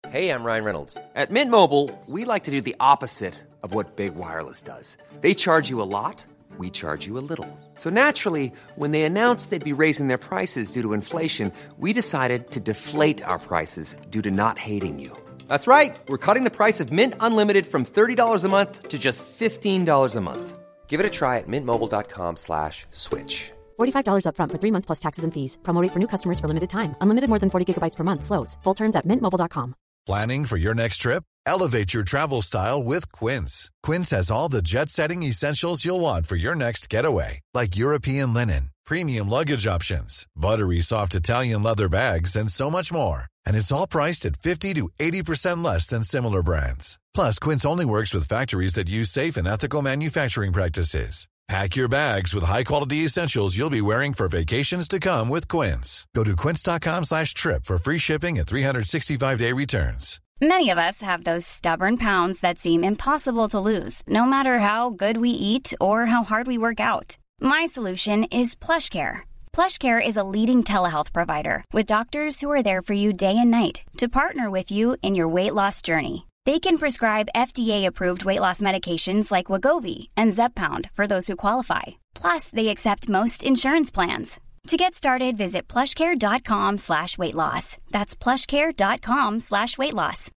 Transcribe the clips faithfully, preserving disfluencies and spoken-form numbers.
Hey, I'm Ryan Reynolds. At Mint Mobile, we like to do the opposite of what Big Wireless does. They charge you a lot, we charge you a little. So naturally, when they announced they'd be raising their prices due to inflation, we decided to deflate our prices due to not hating you. That's right. We're cutting the price of Mint Unlimited from thirty dollars a month to just fifteen dollars a month. Give it a try at mintmobile.com slash switch. forty-five dollars up front for three months plus taxes and fees. Promo rate for new customers for limited time. Unlimited more than forty gigabytes per month slows. Full terms at mint mobile dot com. Planning for your next trip? Elevate your travel style with Quince. Quince has all the jet-setting essentials you'll want for your next getaway, like European linen, premium luggage options, buttery soft Italian leather bags, and so much more. And it's all priced at fifty to eighty percent less than similar brands. Plus, Quince only works with factories that use safe and ethical manufacturing practices. Pack your bags with high-quality essentials you'll be wearing for vacations to come with Quince. Go to quince.com slash trip for free shipping and three sixty-five day returns. Many of us have those stubborn pounds that seem impossible to lose, no matter how good we eat or how hard we work out. My solution is PlushCare. PlushCare is a leading telehealth provider with doctors who are there for you day and night to partner with you in your weight loss journey. They can prescribe F D A-approved weight loss medications like Wegovy and Zepbound for those who qualify. Plus, they accept most insurance plans. To get started, visit plushcare.com slash weight loss. That's plushcare.com slash weight loss.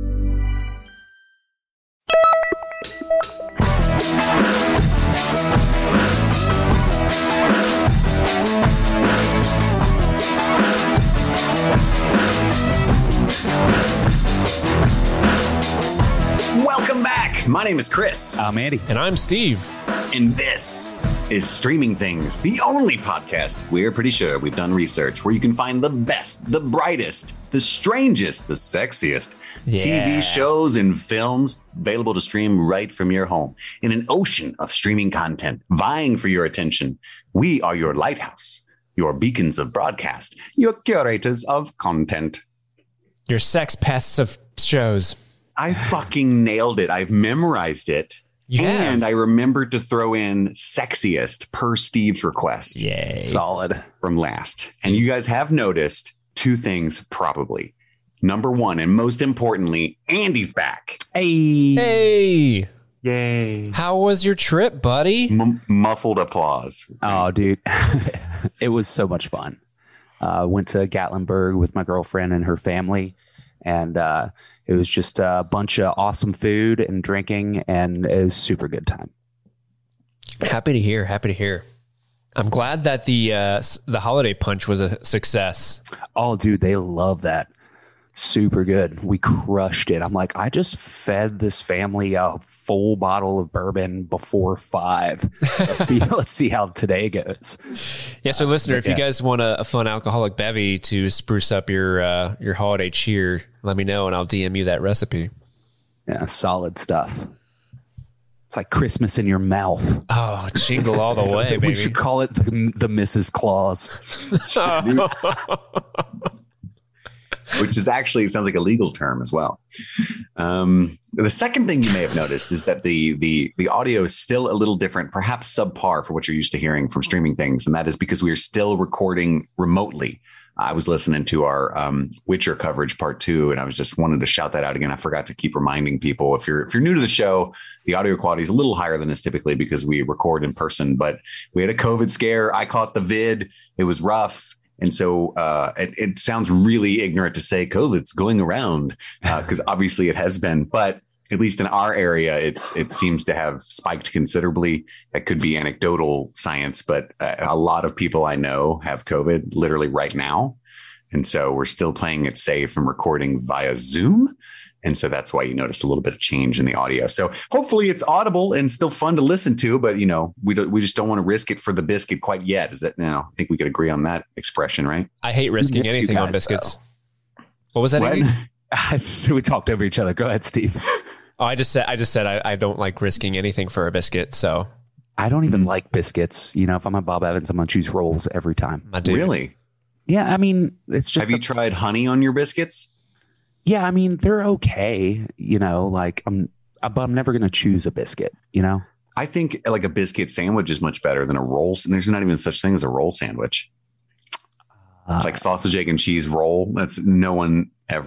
Welcome back. My name is Chris. I'm Andy. And I'm Steve. And this is Streaming Things, the only podcast we're pretty sure we've done research where you can find the best, the brightest, the strangest, the sexiest yeah. T V shows and films available to stream right from your home. In an ocean of streaming content vying for your attention, we are your lighthouse, your beacons of broadcast, your curators of content. Your sex pests of shows. I fucking nailed it. I've memorized it. You and have. I remembered to throw in sexiest per Steve's request. Yay. Solid. From last. And you guys have noticed two things probably. Number one, and most importantly, Andy's back. Hey. Hey. Yay. How was your trip, buddy? M- muffled applause. Oh, dude. It was so much fun. Uh, went to Gatlinburg with my girlfriend and her family. And uh, it was just a bunch of awesome food and drinking, and it was a super good time. Happy to hear. Happy to hear. I'm glad that the uh, the holiday punch was a success. Oh, dude, they love that. Super good. We crushed it. I'm like, I just fed this family a full bottle of bourbon before five. Let's see. Let's see how today goes. Yeah. So, listener, uh, if yeah. you guys want a, a fun alcoholic bevy to spruce up your uh, your holiday cheer, let me know and I'll D M you that recipe. Yeah, solid stuff. It's like Christmas in your mouth. Oh, jingle all the way, baby. We should call it the, the Missus Claus. Which is actually, it sounds like a legal term as well. Um, the second thing you may have noticed is that the the the audio is still a little different, perhaps subpar for what you're used to hearing from Streaming Things. And that is because we are still recording remotely. I was listening to our um, Witcher coverage part two, and I was just wanted to shout that out again. I forgot to keep reminding people, if you're if you're new to the show, the audio quality is a little higher than this typically because we record in person. But we had a COVID scare. I caught the vid. It was rough. And so uh, it, it sounds really ignorant to say COVID's going around because uh, obviously it has been. But at least in our area, it's it seems to have spiked considerably. That could be anecdotal science, but uh, a lot of people I know have COVID literally right now. And so we're still playing it safe and recording via Zoom. And so that's why you notice a little bit of change in the audio. So hopefully it's audible and still fun to listen to. But, you know, we don't, we just don't want to risk it for the biscuit quite yet. Is that now? I think we could agree on that expression, right? I hate risking anything guys, on biscuits. Though. What was that? What? So we talked over each other. Go ahead, Steve. Oh, I just said I just said I, I don't like risking anything for a biscuit. So I don't even like biscuits. You know, if I'm at Bob Evans, I'm going to choose rolls every time. Really? Yeah. I mean, it's just. Have you a, tried honey on your biscuits? Yeah, I mean, they're okay, you know, like I'm, but I'm never going to choose a biscuit, you know? I think like a biscuit sandwich is much better than a roll. And there's not even such thing as a roll sandwich. Uh, like sausage, egg and cheese roll. That's no one ever.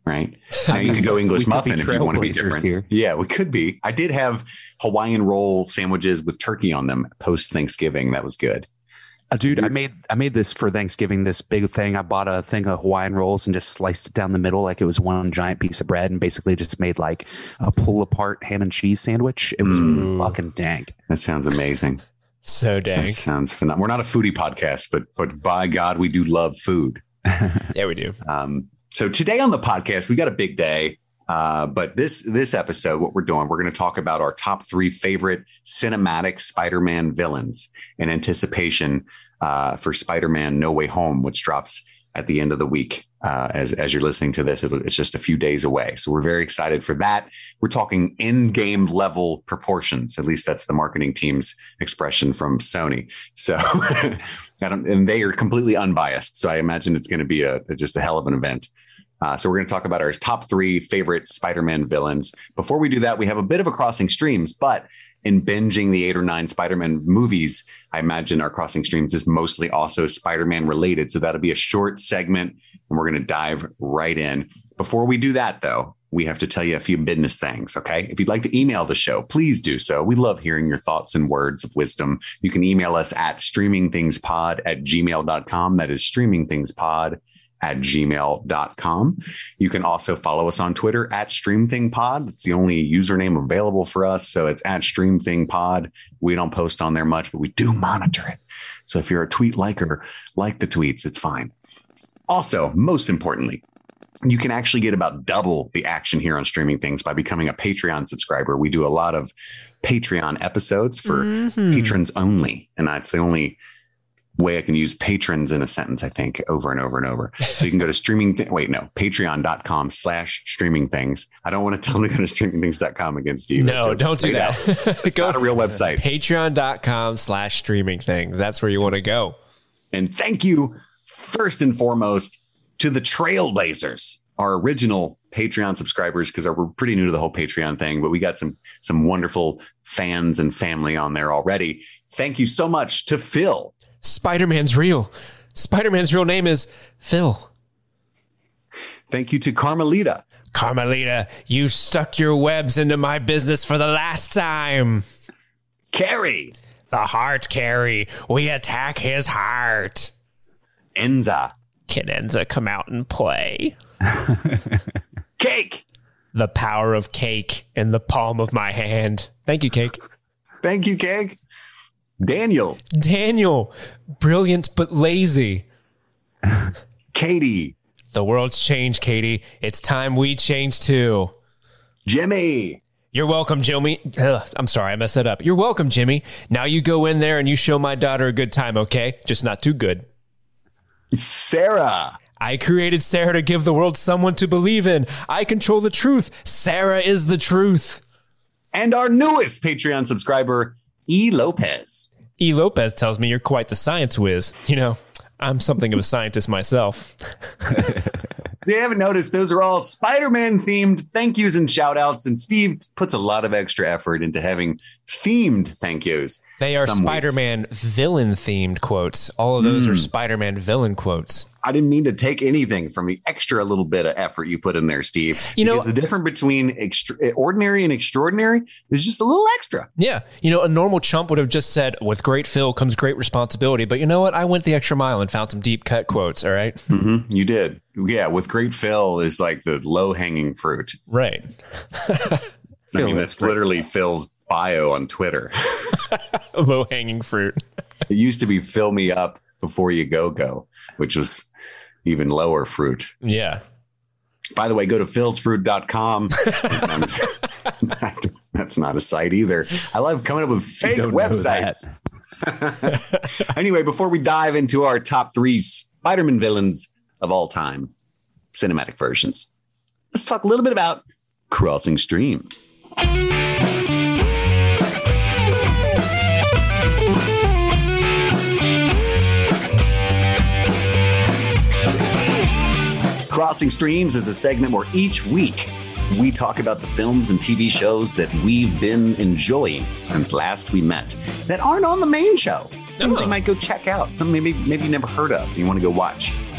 right? Now you could go English muffin if you want to be different. Here. Yeah, we could be. I did have Hawaiian roll sandwiches with turkey on them post Thanksgiving. That was good. Uh, dude, I made I made this for Thanksgiving, this big thing. I bought a thing of Hawaiian rolls and just sliced it down the middle like it was one giant piece of bread and basically just made like a pull apart ham and cheese sandwich. It was mm. fucking dank. That sounds amazing. So dang. That sounds phenomenal. We're not a foodie podcast, but but by God, we do love food. Yeah, we do. Um, so today on the podcast, we got a big day. Uh, but this this episode, what we're doing, we're going to talk about our top three favorite cinematic Spider-Man villains in anticipation uh, for Spider-Man No Way Home, which drops at the end of the week. Uh, as as you're listening to this, it'll, it's just a few days away. So we're very excited for that. We're talking in-game level proportions. At least that's the marketing team's expression from Sony. So I don't, and they are completely unbiased. So I imagine it's going to be a just a hell of an event. Uh, so we're going to talk about our top three favorite Spider-Man villains. Before we do that, we have a bit of a crossing streams, but in binging the eight or nine Spider-Man movies, I imagine our crossing streams is mostly also Spider-Man related. So that'll be a short segment and we're going to dive right in. Before we do that, though, we have to tell you a few business things. OK, if you'd like to email the show, please do so. We love hearing your thoughts and words of wisdom. You can email us at streamingthingspod at gmail dot com. That is streamingthingspod at gmail dot com. You can also follow us on Twitter at StreamThingPod. It's the only username available for us. So it's at StreamThingPod. We don't post on there much, but we do monitor it. So if you're a tweet liker, like the tweets, it's fine. Also, most importantly, you can actually get about double the action here on Streaming Things by becoming a Patreon subscriber. We do a lot of Patreon episodes for mm-hmm. patrons only. And that's the only way I can use patrons in a sentence, I think, over and over and over. So you can go to streaming. Th- wait, no, patreon.com slash streaming things. I don't want to tell them to go to streaming things dot com against Steve. No, don't do that. It's go not a real website. Patreon.com slash streaming things. That's where you want to go. And thank you first and foremost to the Trailblazers, our original Patreon subscribers, because we're pretty new to the whole Patreon thing, but we got some some wonderful fans and family on there already. Thank you so much to Phil. Spider-Man's real. Spider-Man's real name is Phil. Thank you to Carmelita. Carmelita, you stuck your webs into my business for the last time. Carrie. The heart, Carrie. We attack his heart. Enza. Can Enza come out and play? Cake. The power of cake in the palm of my hand. Thank you, Cake. Thank you, Cake. Daniel. Daniel. Brilliant but lazy. Katie. The world's changed, Katie. It's time we change too. Jimmy. You're welcome, Jimmy. Ugh, I'm sorry, I messed that up. You're welcome, Jimmy. Now you go in there and you show my daughter a good time, okay? Just not too good. Sarah. I created Sarah to give the world someone to believe in. I control the truth. Sarah is the truth. And our newest Patreon subscriber, E. Lopez. E. Lopez tells me you're quite the science whiz. You know, I'm something of a scientist myself. If you haven't noticed, those are all Spider-Man themed thank yous and shout outs. And Steve puts a lot of extra effort into having themed thank yous. They are Spider-Man weeks. Villain themed quotes. All of those mm. are Spider-Man villain quotes. I didn't mean to take anything from the extra little bit of effort you put in there, Steve. You know, because the difference between extra, ordinary and extraordinary is just a little extra. Yeah. You know, a normal chump would have just said, with great fill comes great responsibility. But you know what? I went the extra mile and found some deep cut quotes. All right. Mm-hmm. You did. Yeah. With great fill is like the low hanging fruit. Right. I mean, that's literally Phil's bio on Twitter. Low hanging fruit. It used to be fill me up before you go go, which was even lower fruit. Yeah. By the way, go to phils fruit dot com. That's not a site either. I love coming up with fake websites. Anyway, before we dive into our top three Spider-Man villains of all time, cinematic versions, let's talk a little bit about crossing streams. Crossing Streams is a segment where each week we talk about the films and T V shows that we've been enjoying since last we met that aren't on the main show. Things oh. you might go check out. Some maybe maybe you never heard of. You want to go watch.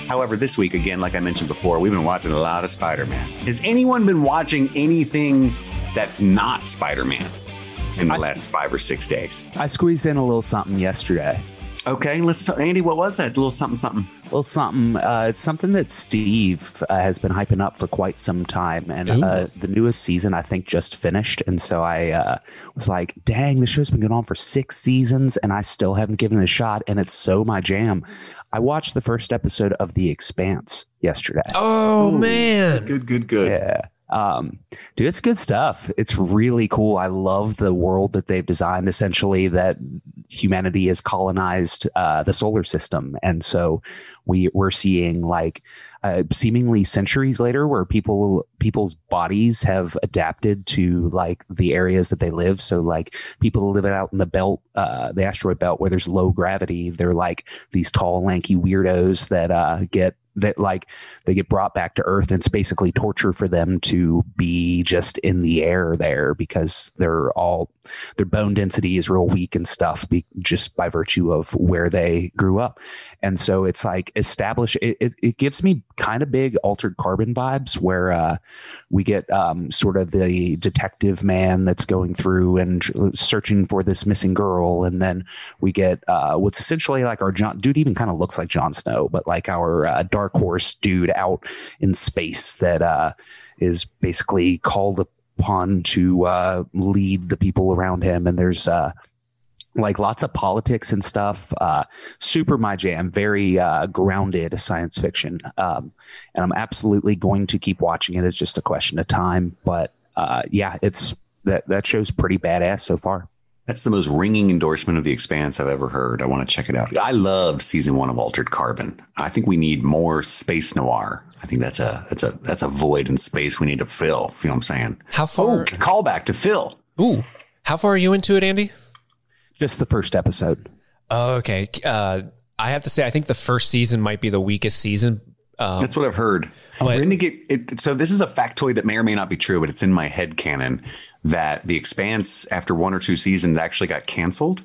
However, this week, again, like I mentioned before, we've been watching a lot of Spider-Man. Has anyone been watching anything that's not Spider-Man in the I last five or six days? I squeezed in a little something yesterday. Okay, let's talk. Andy, what was that? A little something, something. A little something. Uh, it's something that Steve uh, has been hyping up for quite some time. And uh, the newest season, I think, just finished. And so I uh, was like, dang, the show's been going on for six seasons and I still haven't given it a shot. And it's so my jam. I watched the first episode of The Expanse yesterday. Oh, Ooh, man. Good, good, good. Yeah. Um, dude, it's good stuff. It's really cool. I love the world that they've designed, essentially, that humanity has colonized uh, the solar system. And so we, we're seeing like uh, seemingly centuries later where people people's bodies have adapted to like the areas that they live. So like people who live out in the belt, uh, the asteroid belt where there's low gravity, they're like these tall, lanky weirdos that uh, get that like they get brought back to Earth, and it's basically torture for them to be just in the air there because they're all their bone density is real weak and stuff be, just by virtue of where they grew up. And so it's like establish it, it, it gives me kind of big Altered Carbon vibes where uh, we get um, sort of the detective man that's going through and searching for this missing girl. And then we get uh, what's essentially like our John dude even kind of looks like Jon Snow, but like our uh, Dark Horse dude out in space that uh, is basically called upon to uh, lead the people around him. And there's uh, like lots of politics and stuff. Uh, super my jam, very uh, grounded science fiction. Um, and I'm absolutely going to keep watching it. It's just a question of time. But uh, yeah, it's that, that show's pretty badass so far. That's the most ringing endorsement of The Expanse I've ever heard. I want to check it out. I loved season one of Altered Carbon. I think we need more space noir. I think that's a that's a that's a void in space we need to fill. You know what I'm saying? How far? Oh, call back to Phil. Ooh, how far are you into it, Andy? Just the first episode. Oh, okay. Uh, I have to say, I think the first season might be the weakest season. Um, That's what I've heard. But, We're going to get it. So this is a factoid that may or may not be true, but it's in my head canon that The Expanse, after one or two seasons, actually got canceled,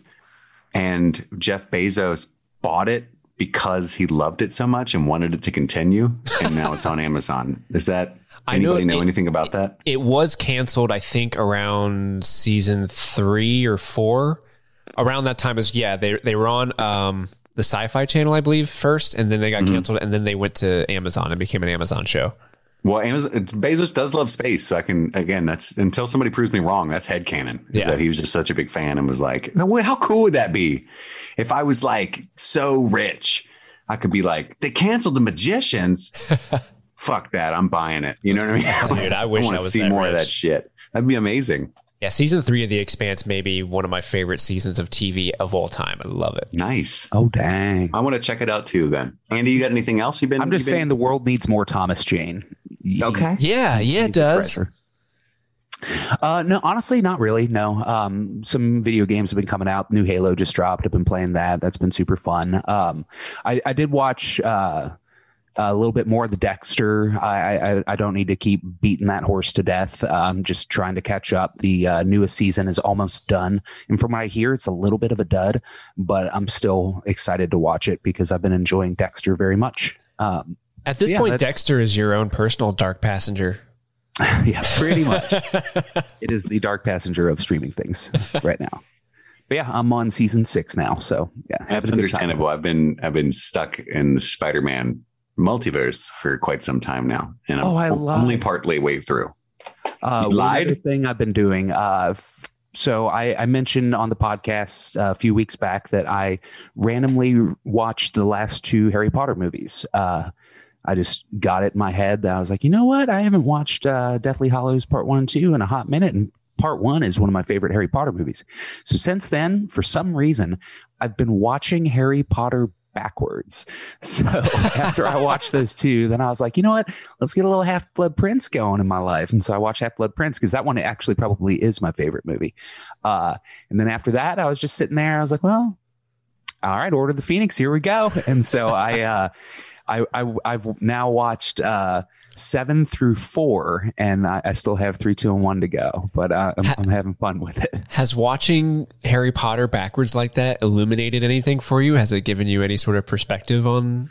and Jeff Bezos bought it because he loved it so much and wanted it to continue, and now it's on Amazon. Is that anybody know, know it, anything about that? It was canceled, I think, around season three or four. Around that time is yeah, they they were on um, the Sci-Fi Channel, I believe, first, and then they got mm-hmm. canceled, and then they went to Amazon and became an Amazon show. Well, Amazon, Bezos does love space, so I can again. That's until somebody proves me wrong. That's headcanon. Yeah, that he was just such a big fan and was like, "How cool would that be if I was like so rich, I could be like they canceled the Magicians." Fuck that, I'm buying it. You know what I mean? Dude, I wish I, want I to was see that more rich. of that shit. That'd be amazing. Yeah, season three of The Expanse may be one of my favorite seasons of T V of all time. I love it. Nice. Oh, dang. I want to check it out too then. Andy, you got anything else you've been? I'm just been... saying the world needs more Thomas Jane. Okay. Yeah, yeah, it does. Uh, no, honestly, not really. No. Um, some video games have been coming out. New Halo just dropped. I've been playing that. That's been super fun. Um, I, I did watch uh, a little bit more of the Dexter. I, I I don't need to keep beating that horse to death. I'm just trying to catch up. The uh, newest season is almost done, and from what I hear, it's a little bit of a dud, but I'm still excited to watch it because I've been enjoying Dexter very much. Um, At this yeah, point, Dexter is your own personal dark passenger. Yeah, pretty much. It is the dark passenger of streaming things right now. But yeah, I'm on season six now, so yeah, that's understandable. I've been I've been stuck in the Spider-Man multiverse for quite some time now, and I'm oh, I love only partly way through. Uh, you lied. One thing I've been doing. Uh, f- so I, I mentioned on the podcast uh, a few weeks back that I randomly watched the last two Harry Potter movies. Uh, I just got it in my head that I was like, you know what? I haven't watched uh, Deathly Hallows Part One and Two in a hot minute, and Part One is one of my favorite Harry Potter movies. So since then, for some reason, I've been watching Harry Potter backwards. So after I watched those two, then I was like, you know what? Let's get a little Half-Blood Prince going in my life. And so I watched Half-Blood Prince because that one actually probably is my favorite movie. Uh, and then after that, I was just sitting there. I was like, well, all right, Order of the Phoenix, here we go. And so I, uh, I, I, I've now watched uh, seven through four, and I, I still have three, two, and one to go. But uh, I'm, I'm having fun with it. Has watching Harry Potter backwards like that illuminated anything for you? Has it given you any sort of perspective on?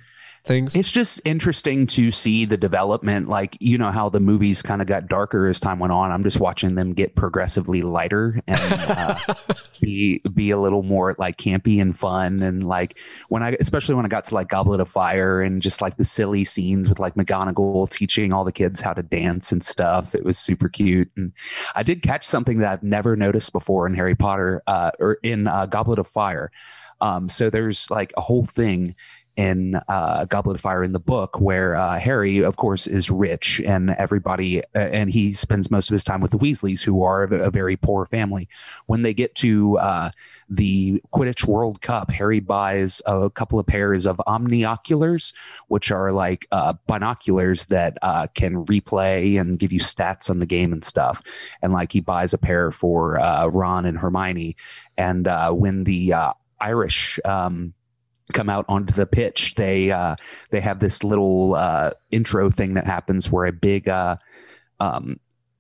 things? It's just interesting to see the development. Like, you know, how the movies kind of got darker as time went on. I'm just watching them get progressively lighter and uh, be be a little more like campy and fun. And like when I, especially when I got to like Goblet of Fire and just like the silly scenes with like McGonagall teaching all the kids how to dance and stuff. It was super cute. And I did catch something that I've never noticed before in Harry Potter uh, or in uh, Goblet of Fire. Um, so there's like a whole thing in uh, Goblet of Fire in the book where uh, Harry, of course, is rich and everybody, uh, and he spends most of his time with the Weasleys, who are a, a very poor family. When they get to uh, the Quidditch World Cup, Harry buys a couple of pairs of omnioculars, which are like uh, binoculars that uh, can replay and give you stats on the game and stuff. And like he buys a pair for uh, Ron and Hermione. And uh, when the uh, Irish um, come out onto the pitch, they uh they have this little uh intro thing that happens where a big uh um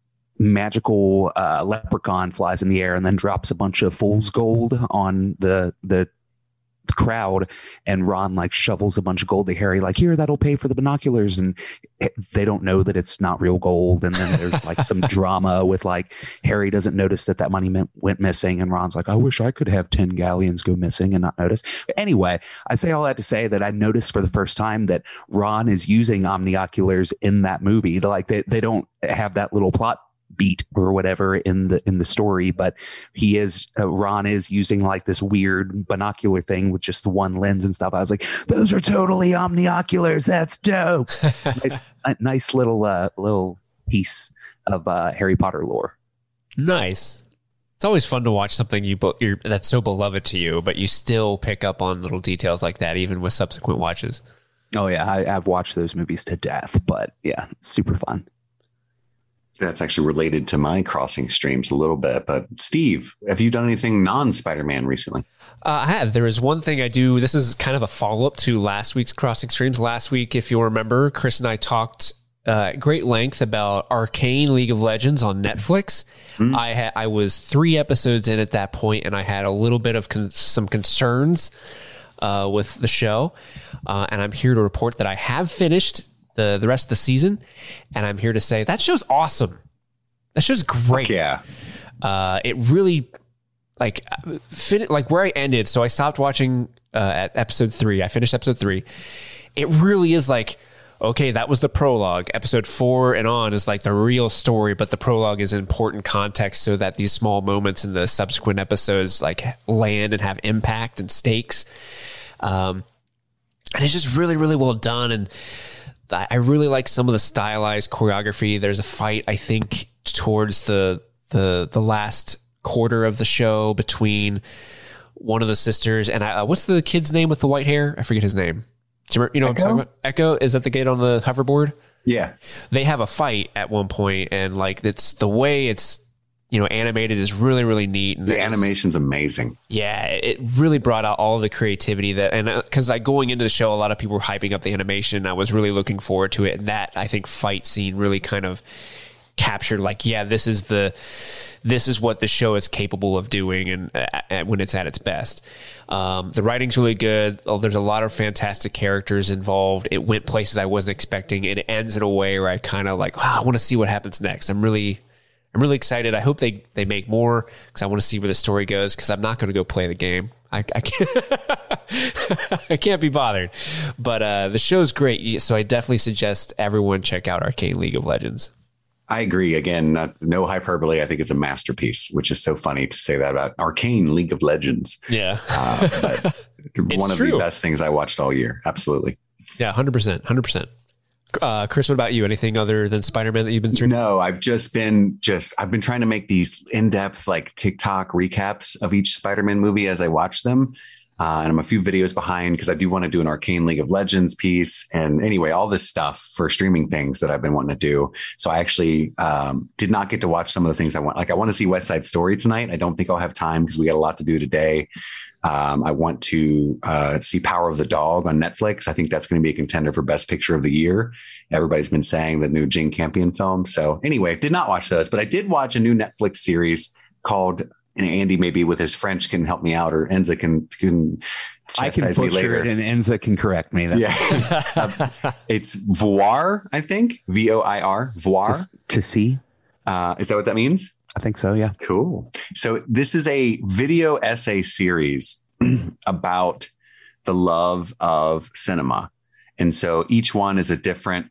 magical uh leprechaun flies in the air and then drops a bunch of fool's gold on the the crowd, and Ron like shovels a bunch of gold to Harry, like, here, that'll pay for the binoculars, and it, they don't know that it's not real gold. And then there's like some drama with like Harry doesn't notice that that money meant, went missing, and Ron's like, I wish I could have ten galleons go missing and not notice. But anyway, I say all that to say that I noticed for the first time that Ron is using omnioculars in that movie. Like they, they don't have that little plot beat or whatever in the in the story, but he is uh, Ron is using like this weird binocular thing with just the one lens and stuff. I was like, those are totally omnioculars. That's dope. nice, a nice little uh, little piece of uh, Harry Potter lore. Nice. It's always fun to watch something you bo- you're, that's so beloved to you, but you still pick up on little details like that, even with subsequent watches. Oh yeah, I, I've watched those movies to death, but yeah, super fun. That's actually related to my crossing streams a little bit. But Steve, have you done anything non-Spider-Man recently? Uh, I have. There is one thing I do. This is kind of a follow-up to last week's crossing streams. Last week, if you'll remember, Chris and I talked uh, at great length about Arcane League of Legends on Netflix. Mm-hmm. I had I was three episodes in at that point, and I had a little bit of con- some concerns uh, with the show. Uh, and I'm here to report that I have finished the the rest of the season, and I'm here to say that show's awesome. That show's great. Fuck yeah. Uh, it really like fin- like where I ended. So I stopped watching uh, at episode three. I finished episode three. It really is like, okay, that was the prologue. Episode four and on is like the real story, but the prologue is important context so that these small moments in the subsequent episodes like land and have impact and stakes. Um, and it's just really, really well done. And I really like some of the stylized choreography. There's a fight, I think, towards the the the last quarter of the show between one of the sisters and I, uh, what's the kid's name with the white hair? I forget his name. Do you, remember, you know Echo? What I'm talking about? Echo? Is that the kid on the hoverboard? Yeah. They have a fight at one point, and like it's the way it's you know animated is really, really neat. And the animation's amazing. Yeah, it really brought out all of the creativity that, and because like going into the show, a lot of people were hyping up the animation. I was really looking forward to it, and that I think fight scene really kind of captured like, yeah, this is the this is what the show is capable of doing, and uh, when it's at its best. Um, the writing's really good. Oh, there's a lot of fantastic characters involved. It went places I wasn't expecting. It ends in a way where I kind of like, wow, I want to see what happens next. I'm really. I'm really excited. I hope they, they make more because I want to see where the story goes, because I'm not going to go play the game. I, I can't I can't be bothered. But uh, the show's great, so I definitely suggest everyone check out Arcane League of Legends. I agree. Again, not, no hyperbole. I think it's a masterpiece, which is so funny to say that about Arcane League of Legends. Yeah. uh, but one of true. the best things I watched all year. Absolutely. Yeah, one hundred percent. one hundred percent. Uh, Chris, what about you? Anything other than Spider-Man that you've been streaming? No, I've just been just I've been trying to make these in-depth like TikTok recaps of each Spider-Man movie as I watch them. Uh, and I'm a few videos behind because I do want to do an Arcane League of Legends piece. And anyway, all this stuff for streaming things that I've been wanting to do. So I actually um, did not get to watch some of the things I want. Like I want to see West Side Story tonight. I don't think I'll have time because we got a lot to do today. Um, I want to uh, see Power of the Dog on Netflix. I think that's going to be a contender for Best Picture of the Year. Everybody's been saying the new Jane Campion film. So anyway, did not watch those, but I did watch a new Netflix series called, and Andy maybe with his French can help me out, or Enza can can I can chastise me butcher later. it and Enza can correct me. That's yeah, uh, it's voir, I think, V O I R, voir. to, to see. Uh, is that what that means? I think so. Yeah. Cool. So this is a video essay series about the love of cinema. And so each one is a different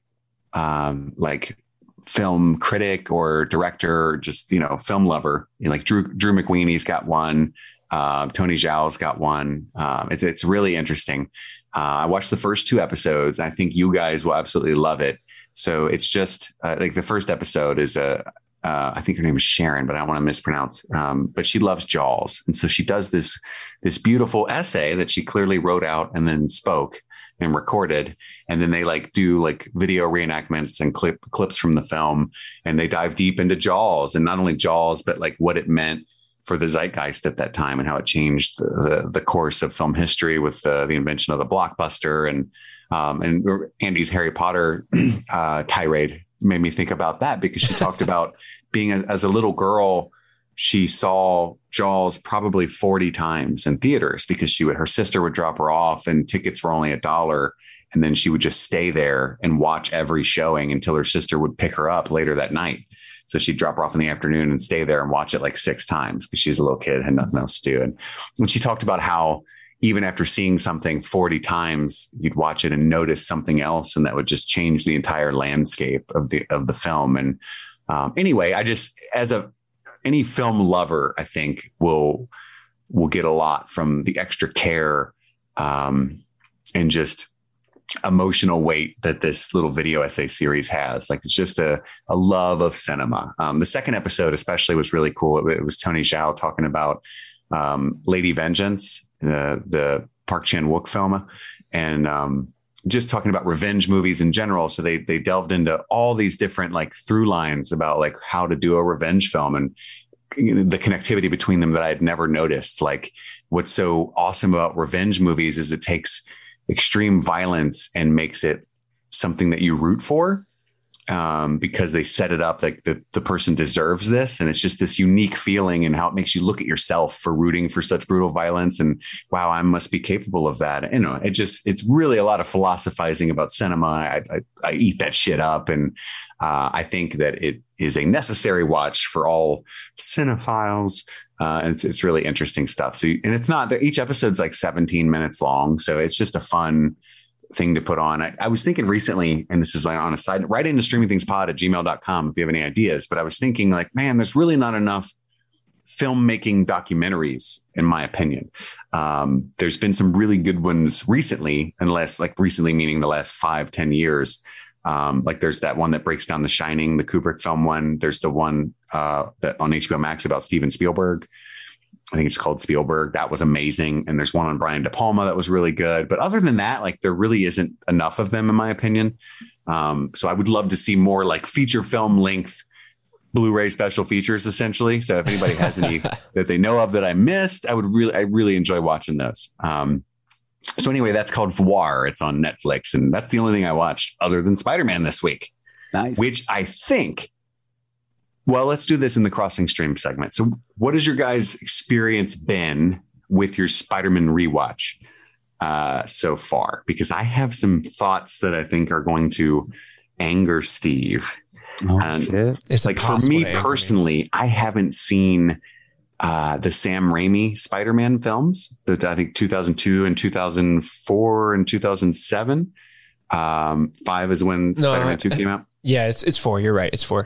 um, like film critic or director, or just, you know, film lover. You know, like Drew, Drew McWeeney's got one. Uh, Tony Zhao's got one. Um, it's, it's really interesting. Uh, I watched the first two episodes. I think you guys will absolutely love it. So it's just uh, like the first episode is a, uh, I think her name is Sharon, but I don't want to mispronounce. Um, but she loves Jaws. And so she does this, this beautiful essay that she clearly wrote out and then spoke and recorded. And then they like do like video reenactments and clip clips from the film. And they dive deep into Jaws, and not only Jaws, but like what it meant for the zeitgeist at that time and how it changed the, the, the course of film history with uh, the invention of the blockbuster. And, um, and Andy's Harry Potter uh, tirade made me think about that, because she talked about being a, as a little girl, she saw Jaws probably forty times in theaters, because she would, her sister would drop her off and tickets were only a dollar. And then she would just stay there and watch every showing until her sister would pick her up later that night. So she'd drop her off in the afternoon and stay there and watch it like six times because she was a little kid, had nothing else to do. And when she talked about how even after seeing something forty times, you'd watch it and notice something else, and that would just change the entire landscape of the of the film. And um, anyway, I just, as a any film lover, I think will will get a lot from the extra care um, and just emotional weight that this little video essay series has. Like, it's just a, a love of cinema. Um, the second episode especially was really cool. It, it was Tony Zhao talking about um, Lady Vengeance, the, the Park Chan-wook film, and um, just talking about revenge movies in general. So they they delved into all these different like through lines about like how to do a revenge film, and you know, the connectivity between them that I had never noticed. Like, what's so awesome about revenge movies is it takes extreme violence and makes it something that you root for, um, because they set it up like the, the person deserves this. And it's just this unique feeling, and how it makes you look at yourself for rooting for such brutal violence. And wow, I must be capable of that. You know, it just, it's really a lot of philosophizing about cinema. I, I, I eat that shit up. And uh, I think that it is a necessary watch for all cinephiles. Uh, and it's, it's really interesting stuff. So, and it's not that each episode's like seventeen minutes long. So it's just a fun thing to put on. I, I was thinking recently, and this is like on a side, right into streamingthingspod at gmail dot com if you have any ideas, but I was thinking like, man, there's really not enough filmmaking documentaries, in my opinion. Um, there's been some really good ones recently, unless like recently, meaning the last five, ten years. Um, like there's that one that breaks down The Shining, the Kubrick film one. There's the one uh, that on H B O Max about Steven Spielberg. I think it's called Spielberg. That was amazing. And there's one on Brian De Palma that was really good. But other than that, like there really isn't enough of them, in my opinion. Um, so I would love to see more like feature film length Blu-ray special features, essentially. So if anybody has any that they know of that I missed, I would really, I really enjoy watching those. Um, So anyway, that's called Voir. It's on Netflix. And that's the only thing I watched other than Spider-Man this week. Nice. Which I think, well, let's do this in the Crossing Stream segment. So what has your guys' experience been with your Spider-Man rewatch uh, so far? Because I have some thoughts that I think are going to anger Steve. Oh, and shit. It's like for impossible me to anger me. personally, I haven't seen Uh, the Sam Raimi Spider-Man films, that I think two thousand two and two thousand four and two thousand seven. Um, five is when No, Spider-Man I- two came out. Yeah, it's it's four. You're right. It's four.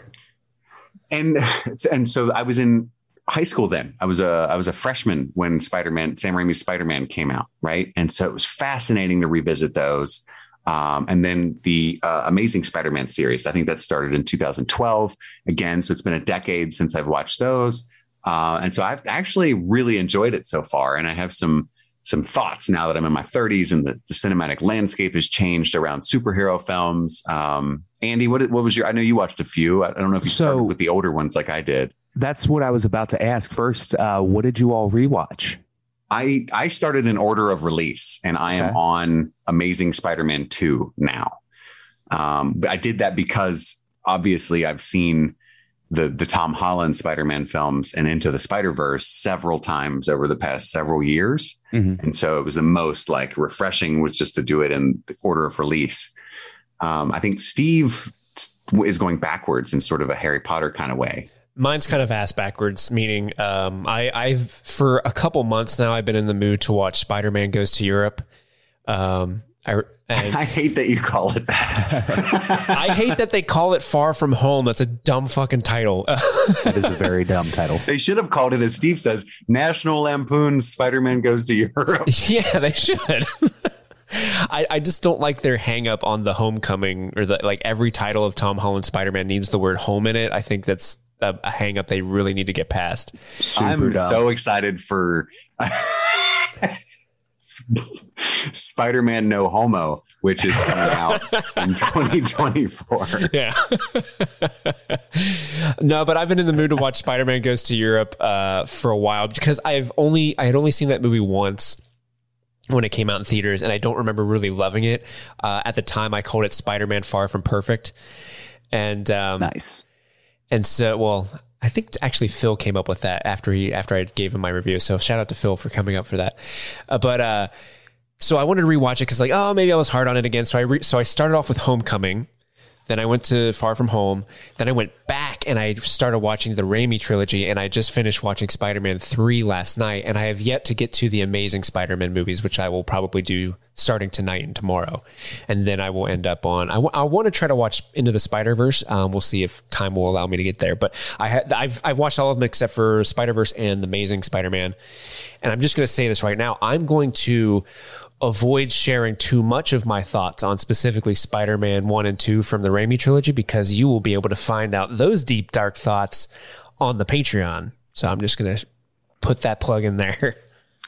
And, and so I was in high school then. I was a, I was a freshman when Spider-Man, Sam Raimi's Spider-Man came out. Right. And so it was fascinating to revisit those. Um, and then the uh, Amazing Spider-Man series, I think that started in two thousand twelve again. So it's been a decade since I've watched those. Uh, and so I've actually really enjoyed it so far. And I have some some thoughts now that I'm in my thirties and the, the cinematic landscape has changed around superhero films. Um, Andy, what what was your, I know you watched a few. I don't know if you So- started with the older ones like I did. That's what I was about to ask first. Uh, what did you all rewatch? I, I started in order of release, and I am Okay. on Amazing Spider-Man two now. Um, but I did that because obviously I've seen the the Tom Holland Spider-Man films and Into the Spider-Verse several times over the past several years. Mm-hmm. And so it was the most like refreshing was just to do it in the order of release. Um, I think Steve is going backwards in sort of a Harry Potter kind of way. Mine's kind of ass backwards, meaning um, I, I've for a couple months now, I've been in the mood to watch Spider-Man Goes to Europe. Um, I, and I hate that you call it that. I hate that they call it Far From Home. That's a dumb fucking title. That is a very dumb title. They should have called it, as Steve says, National Lampoon's Spider-Man Goes to Europe. Yeah, they should. I, I just don't like their hang up on the homecoming or the like every title of Tom Holland Spider-Man needs the word home in it. I think that's a, a hang up they really need to get past. Super I'm dumb. So excited for Spider-Man No Homo, which is coming out in twenty twenty-four. Yeah. No, but I've been in the mood to watch Spider-Man Goes to Europe uh, for a while because I've only I had only seen that movie once when it came out in theaters, and I don't remember really loving it. Uh, at the time, I called it Spider-Man Far From Perfect. And um, nice. And so, well, I think actually Phil came up with that after he after I gave him my review. So shout out to Phil for coming up for that. Uh, but uh, so I wanted to rewatch it because, like, oh, maybe I was hard on it again. So I re- so I started off with Homecoming. Then I went to Far From Home. Then I went back and I started watching the Raimi trilogy, and I just finished watching Spider-Man three last night, and I have yet to get to the Amazing Spider-Man movies, which I will probably do starting tonight and tomorrow. And then I will end up on, I, w- I want to try to watch Into the Spider-Verse. Um, we'll see if time will allow me to get there, but I ha- I've, I've watched all of them except for Spider-Verse and The Amazing Spider-Man. And I'm just going to say this right now. I'm going to avoid sharing too much of my thoughts on specifically Spider-Man one and two from the Raimi trilogy, because you will be able to find out those deep, dark thoughts on the Patreon. So I'm just going to put that plug in there.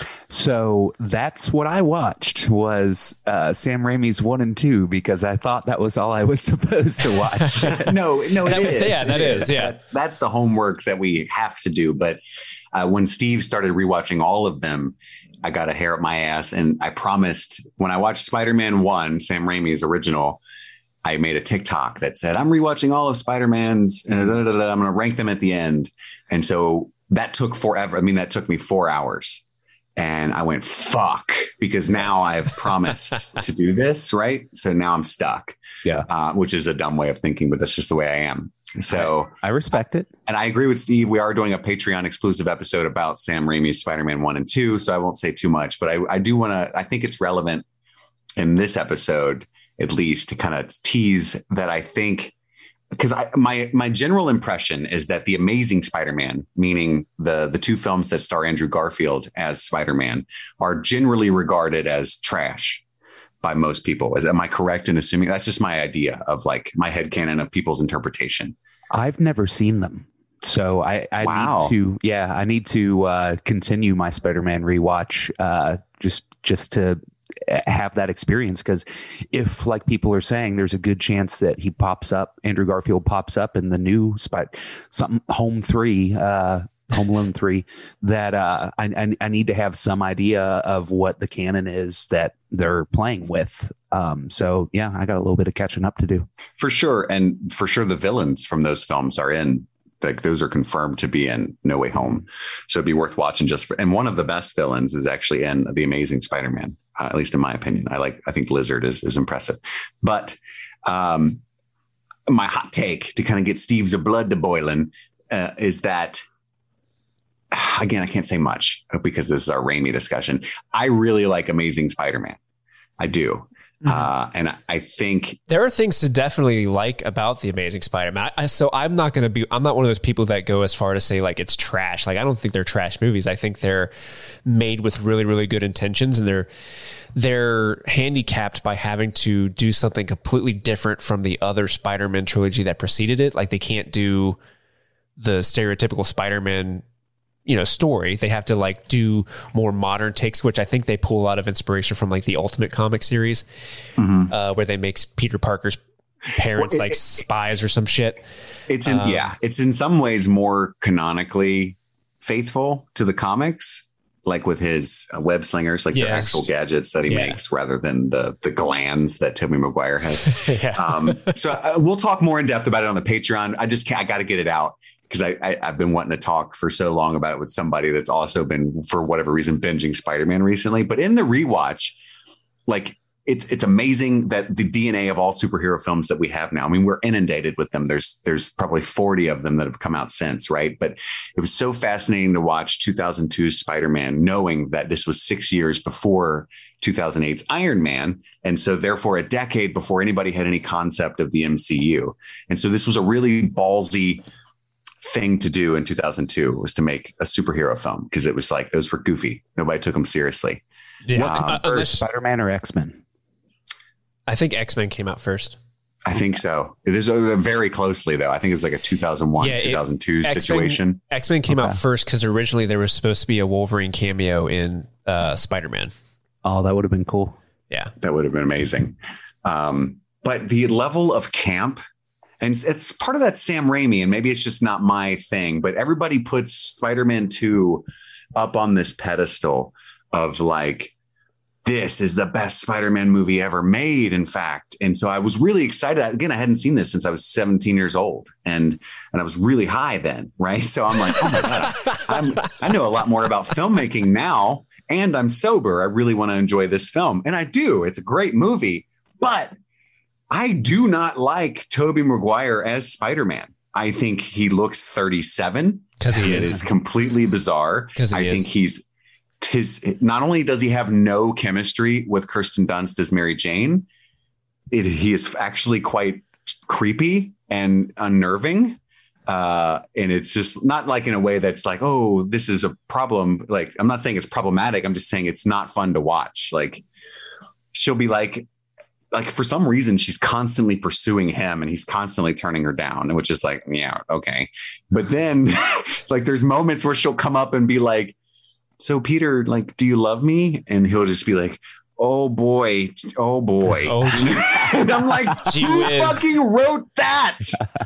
So that's what I watched was uh, Sam Raimi's one and two, because I thought that was all I was supposed to watch. no, no, it that, is. Yeah, that it is. is. Yeah. That, that's the homework that we have to do. But uh, when Steve started rewatching all of them, I got a hair up my ass, and I promised when I watched Spider-Man one, Sam Raimi's original, I made a TikTok that said, I'm rewatching all of Spider-Man's, uh, da, da, da, I'm going to rank them at the end. And so that took forever. I mean, that took me four hours. And I went, fuck, because now I've promised to do this, right? So now I'm stuck. Yeah. Uh, which is a dumb way of thinking, but that's just the way I am. So I, I respect it. And I agree with Steve. We are doing a Patreon exclusive episode about Sam Raimi's Spider-Man one and two. So I won't say too much, but I, I do want to, I think it's relevant in this episode, at least, to kind of tease that I think, because I, my my general impression is that the Amazing Spider-Man, meaning the the two films that star Andrew Garfield as Spider-Man, are generally regarded as trash by most people. Is am I correct in assuming? That's just my idea of like my headcanon of people's interpretation. I've never seen them, so I, I wow. need to. Yeah, I need to uh, continue my Spider-Man rewatch uh, just just to have that experience, because if, like people are saying, there's a good chance that he pops up, Andrew Garfield pops up in the new spot, something Home three, uh, Home Alone three, that uh, I, I I need to have some idea of what the canon is that they're playing with. Um, so yeah, I got a little bit of catching up to do for sure, and for sure the villains from those films are in. Like those are confirmed to be in No Way Home. So it'd be worth watching just for, and one of the best villains is actually in The Amazing Spider-Man, uh, at least in my opinion. I like, I think Lizard is, is impressive, but um, my hot take to kind of get Steve's blood to boiling uh, is that, again, I can't say much because this is our Raimi discussion. I really like Amazing Spider-Man. I do. Mm-hmm. Uh, and I, I think there are things to definitely like about the Amazing Spider-Man. I, so I'm not going to be, I'm not one of those people that go as far to say like it's trash. Like I don't think they're trash movies. I think they're made with really, really good intentions, and they're, they're handicapped by having to do something completely different from the other Spider-Man trilogy that preceded it. Like they can't do the stereotypical Spider-Man, you know, story. They have to like do more modern takes, which I think they pull a lot of inspiration from like the Ultimate Comic series, mm-hmm. uh, where they make Peter Parker's parents well, it, like it, spies or some shit. It's in, um, yeah, it's in some ways more canonically faithful to the comics, like with his uh, web slingers, like yes. the actual gadgets that he yeah. makes rather than the the glands that Tobey Maguire has. yeah. um, so uh, we'll talk more in depth about it on the Patreon. I just can't, I got to get it out. because I, I I've been wanting to talk for so long about it with somebody that's also been, for whatever reason, binging Spider-Man recently. But in the rewatch, like it's it's amazing that the D N A of all superhero films that we have now. I mean, we're inundated with them. There's there's probably forty of them that have come out since, right? But it was so fascinating to watch two thousand two's Spider-Man, knowing that this was six years before two thousand eight's Iron Man. And so therefore a decade before anybody had any concept of the M C U. And so this was a really ballsy thing to do in two thousand two, was to make a superhero film, because it was like, those were goofy. Nobody took them seriously. Yeah, What uh, came unless- first, Spider-Man or X-Men? I think X-Men came out first. I think so. It is uh, very closely, though. I think it was like a two thousand one, Yeah, it- two thousand two X-Men- situation. X-Men came Okay. out first because originally there was supposed to be a Wolverine cameo in uh, Spider-Man. Oh, that would have been cool. Yeah. That would have been amazing. Um, but the level of camp, and it's, it's part of that Sam Raimi, and maybe it's just not my thing, but everybody puts Spider-Man two up on this pedestal of like, this is the best Spider-Man movie ever made, in fact. And so I was really excited. Again, I hadn't seen this since I was seventeen years old, and and I was really high then, right? So I'm like, oh my God, I'm, I know a lot more about filmmaking now, and I'm sober. I really want to enjoy this film. And I do. It's a great movie, but I do not like Tobey Maguire as Spider-Man. I think he looks thirty-seven. 'Cause he It is. is completely bizarre. 'Cause he I is. think he's his, not only does he have no chemistry with Kirsten Dunst as Mary Jane, it, he is actually quite creepy and unnerving. Uh, and it's just not like in a way that's like, oh, this is a problem. Like, I'm not saying it's problematic. I'm just saying it's not fun to watch. Like, she'll be like, like for some reason, she's constantly pursuing him and he's constantly turning her down, which is like, yeah, okay. But then like, there's moments where she'll come up and be like, so Peter, like, do you love me? And he'll just be like, oh boy, oh boy. Oh, and I'm like, Gee who whiz. fucking wrote that?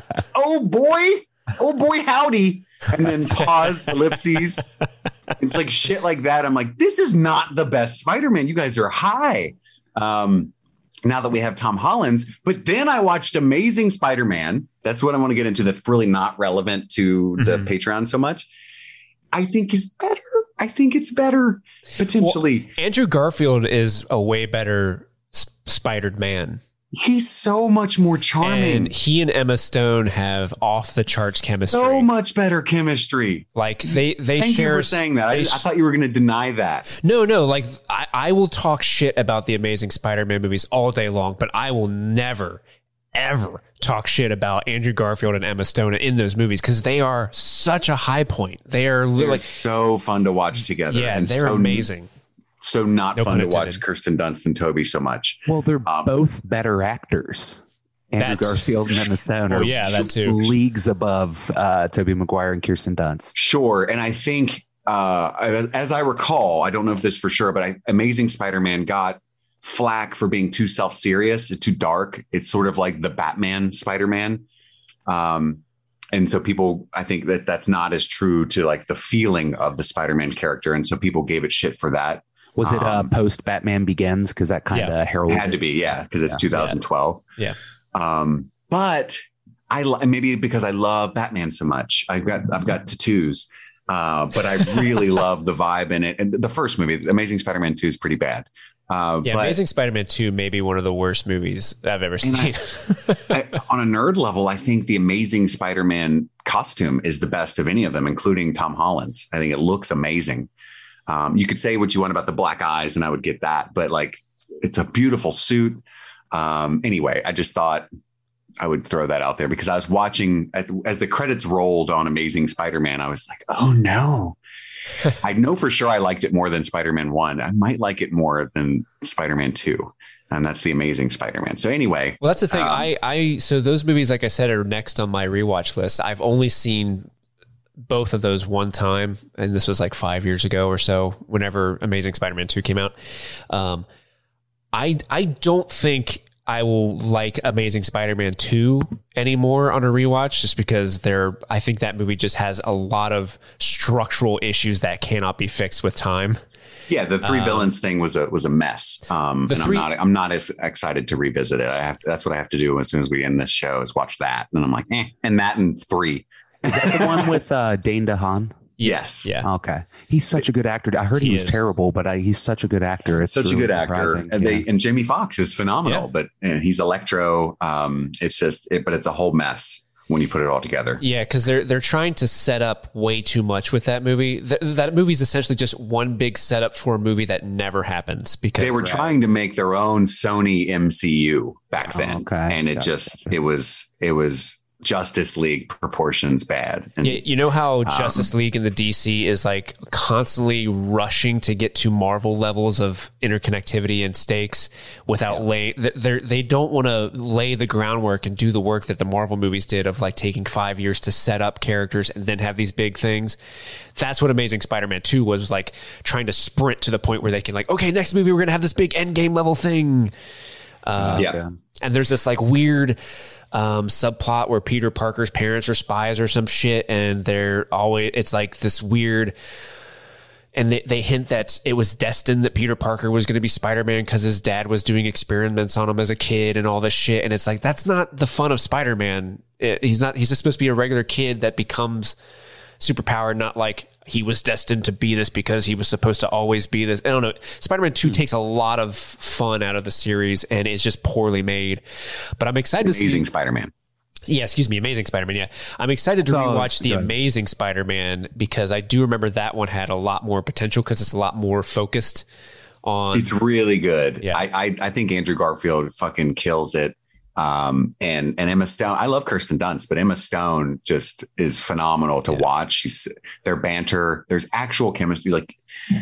Oh boy, oh boy, howdy. And then pause, ellipses. It's like shit like that. I'm like, this is not the best Spider-Man. You guys are high. Um, now that we have Tom Holland's, but then I watched Amazing Spider-Man. That's what I want to get into. That's really not relevant to the Mhm. Patreon so much. I think is better. I think it's better potentially. Well, Andrew Garfield is a way better sp- Spidered Man. He's so much more charming. And he and Emma Stone have off the charts chemistry. So much better chemistry. Like they, they Thank share. you for saying that. I, they I sh- thought you were going to deny that. No, no. Like I, I will talk shit about the Amazing Spider-Man movies all day long, but I will never, ever talk shit about Andrew Garfield and Emma Stone in those movies because they are such a high point. They are li- They're like, so fun to watch together. yeah, and they're so, amazing. So not No fun pun to watch intended. Kirsten Dunst and Toby so much. Well, they're Um, both better actors. Andrew That's- Garfield and Emma Stone Oh, are yeah, that too. leagues above uh, Tobey Maguire and Kirsten Dunst. Sure. And I think, uh, as- as I recall, I don't know if this for sure, but I, Amazing Spider-Man got flack for being too self-serious, too dark. It's sort of like the Batman Spider-Man. Um, and so people, I think that that's not as true to like the feeling of the Spider-Man character. And so people gave it shit for that. Was it uh, Um, post Batman Begins? Because that kind of Yeah. heralded. It had to be, yeah, because it's Yeah. twenty twelve. Yeah. Um, but I li- maybe because I love Batman so much, I've got I've got tattoos. Uh, but I really love the vibe in it. And the first movie, Amazing Spider-Man two, is pretty bad. Uh, Yeah, but Amazing Spider-Man two may be one of the worst movies I've ever And I- seen. I, on a nerd level, I think the Amazing Spider-Man costume is the best of any of them, including Tom Holland's. I think it looks amazing. Um, you could say what you want about the black eyes, and I would get that, but like, it's a beautiful suit. Um, anyway, I just thought I would throw that out there because I was watching at, as the credits rolled on Amazing Spider-Man. I was like, oh no. I know for sure I liked it more than Spider-Man one. I might like it more than Spider-Man two. And that's the Amazing Spider-Man. So anyway, Well, that's the thing. Um, I, I, so those movies, like I said, are next on my rewatch list. I've only seen both of those one time, and this was like five years ago or so, whenever Amazing Spider-Man two came out. Um, I, I don't think I will like Amazing Spider-Man two anymore on a rewatch, just because they're, I think that movie just has a lot of structural issues that cannot be fixed with time. yeah, the three villains thing was a was a mess. Um, the and three- I'm not I'm not as excited to revisit it. I have to, that's what I have to do as soon as we end this show is watch that. And I'm like, eh, and that and three. Is that the one with uh, Dane DeHaan? Yes. Yeah. Okay. He's such a good actor. I heard he, He was is. terrible, but I, he's such a good actor. It's Such really a good actor, surprising. and Yeah. they and Jamie Foxx is phenomenal. Yeah. But and he's Electro. Um, it's just, it, but it's a whole mess when you put it all together. Yeah, because they're they're trying to set up way too much with that movie. Th- that movie is essentially just one big setup for a movie that never happens. Because They were trying to make their own Sony M C U back Oh, then, okay. and it Gotcha, just gotcha. it was it was Justice League proportions bad. And Yeah, you know how Justice League and the D C is like constantly rushing to get to Marvel levels of interconnectivity and stakes without lay they they don't want to lay the groundwork and do the work that the Marvel movies did of like taking five years to set up characters and then have these big things. That's what Amazing Spider-Man two was, was like trying to sprint to the point where they can like, okay, next movie we're gonna have this big Endgame level thing. Uh, yeah. And there's this like weird um, subplot where Peter Parker's parents are spies or some shit, and they're always, it's like this weird, and they, they hint that it was destined that Peter Parker was going to be Spider-Man because his dad was doing experiments on him as a kid and all this shit. And it's like, that's not the fun of Spider-Man. It, he's not, he's just supposed to be a regular kid that becomes superpowered, not like he was destined to be this because he was supposed to always be this. I don't know. Spider-Man two takes a lot of fun out of the series and is just poorly made. But I'm excited to see. Amazing Spider-Man. Yeah, excuse me, Amazing Spider-Man. Yeah, I'm excited to So, rewatch the go ahead. Amazing Spider-Man because I do remember that one had a lot more potential because it's a lot more focused on. It's really good. Yeah. I, I I think Andrew Garfield fucking kills it. Um, and and Emma Stone. I love Kirsten Dunst, but Emma Stone just is phenomenal to watch. She's their banter. There's actual chemistry. Like,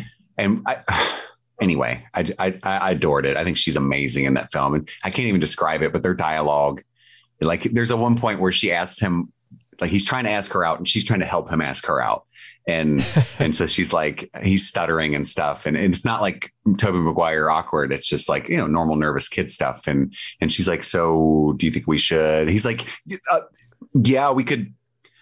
and I. Anyway, I, I I adored it. I think she's amazing in that film, and I can't even describe it. But their dialogue, like, there's a one point where she asks him, like, he's trying to ask her out, and she's trying to help him ask her out, and and so she's like, he's stuttering and stuff, and, and it's not like Tobey Maguire awkward. It's just like, you know, normal nervous kid stuff, and and she's like, so do you think we should? He's like, uh, yeah, we could.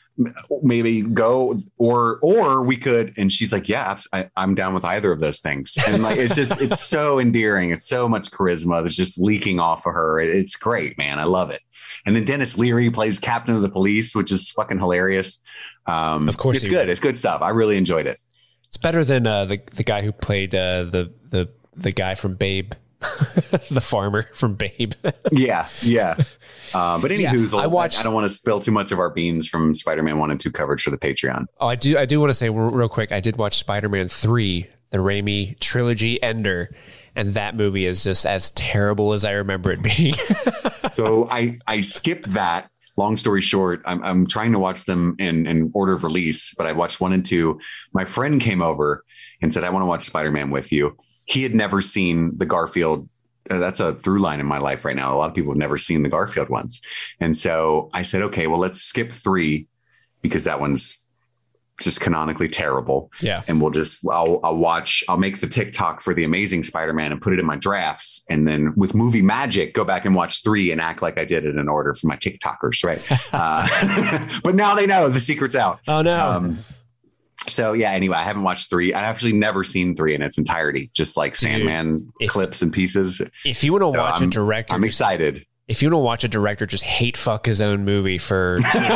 Maybe go or or we could, and she's like, yeah, I, I'm down with either of those things. And like, it's just, it's so endearing. It's so much charisma that's just leaking off of her. It, it's great, man. I love it. And then Dennis Leary plays captain of the police, which is fucking hilarious. Um, Of course it's he good. would. It's good stuff. I really enjoyed it. It's better than uh, the the guy who played uh, the the the guy from Babe, the farmer from Babe. Yeah, yeah. Uh, but Yeah, anywho, I I, watched- I don't want to spill too much of our beans from Spider-Man one and two coverage for the Patreon. Oh, I do. I do want to say real, real quick. I did watch Spider-Man three, the Raimi trilogy ender, and that movie is just as terrible as I remember it being. So I, I skipped that. Long story short, I'm, I'm trying to watch them in, in order of release, but I watched one and two. My friend came over and said, I want to watch Spider-Man with you. He had never seen the Garfield. Uh, that's a through line in my life right now. A lot of people have never seen the Garfield ones. And so I said, okay, well, let's skip three because that one's just canonically terrible. Yeah. And we'll just, I'll, I'll watch, I'll make the TikTok for the Amazing Spider-Man and put it in my drafts. And then with movie magic, go back and watch three and act like I did it in order for my TikTokers. Right. uh, but now they know the secret's out. Oh no. Um, so yeah, anyway, I haven't watched three. I've actually never seen three in its entirety, just like Sandman if- clips and pieces. if you want to So watch I'm, a director, I'm just- excited. if you want to watch a director just hate fuck his own movie for two and a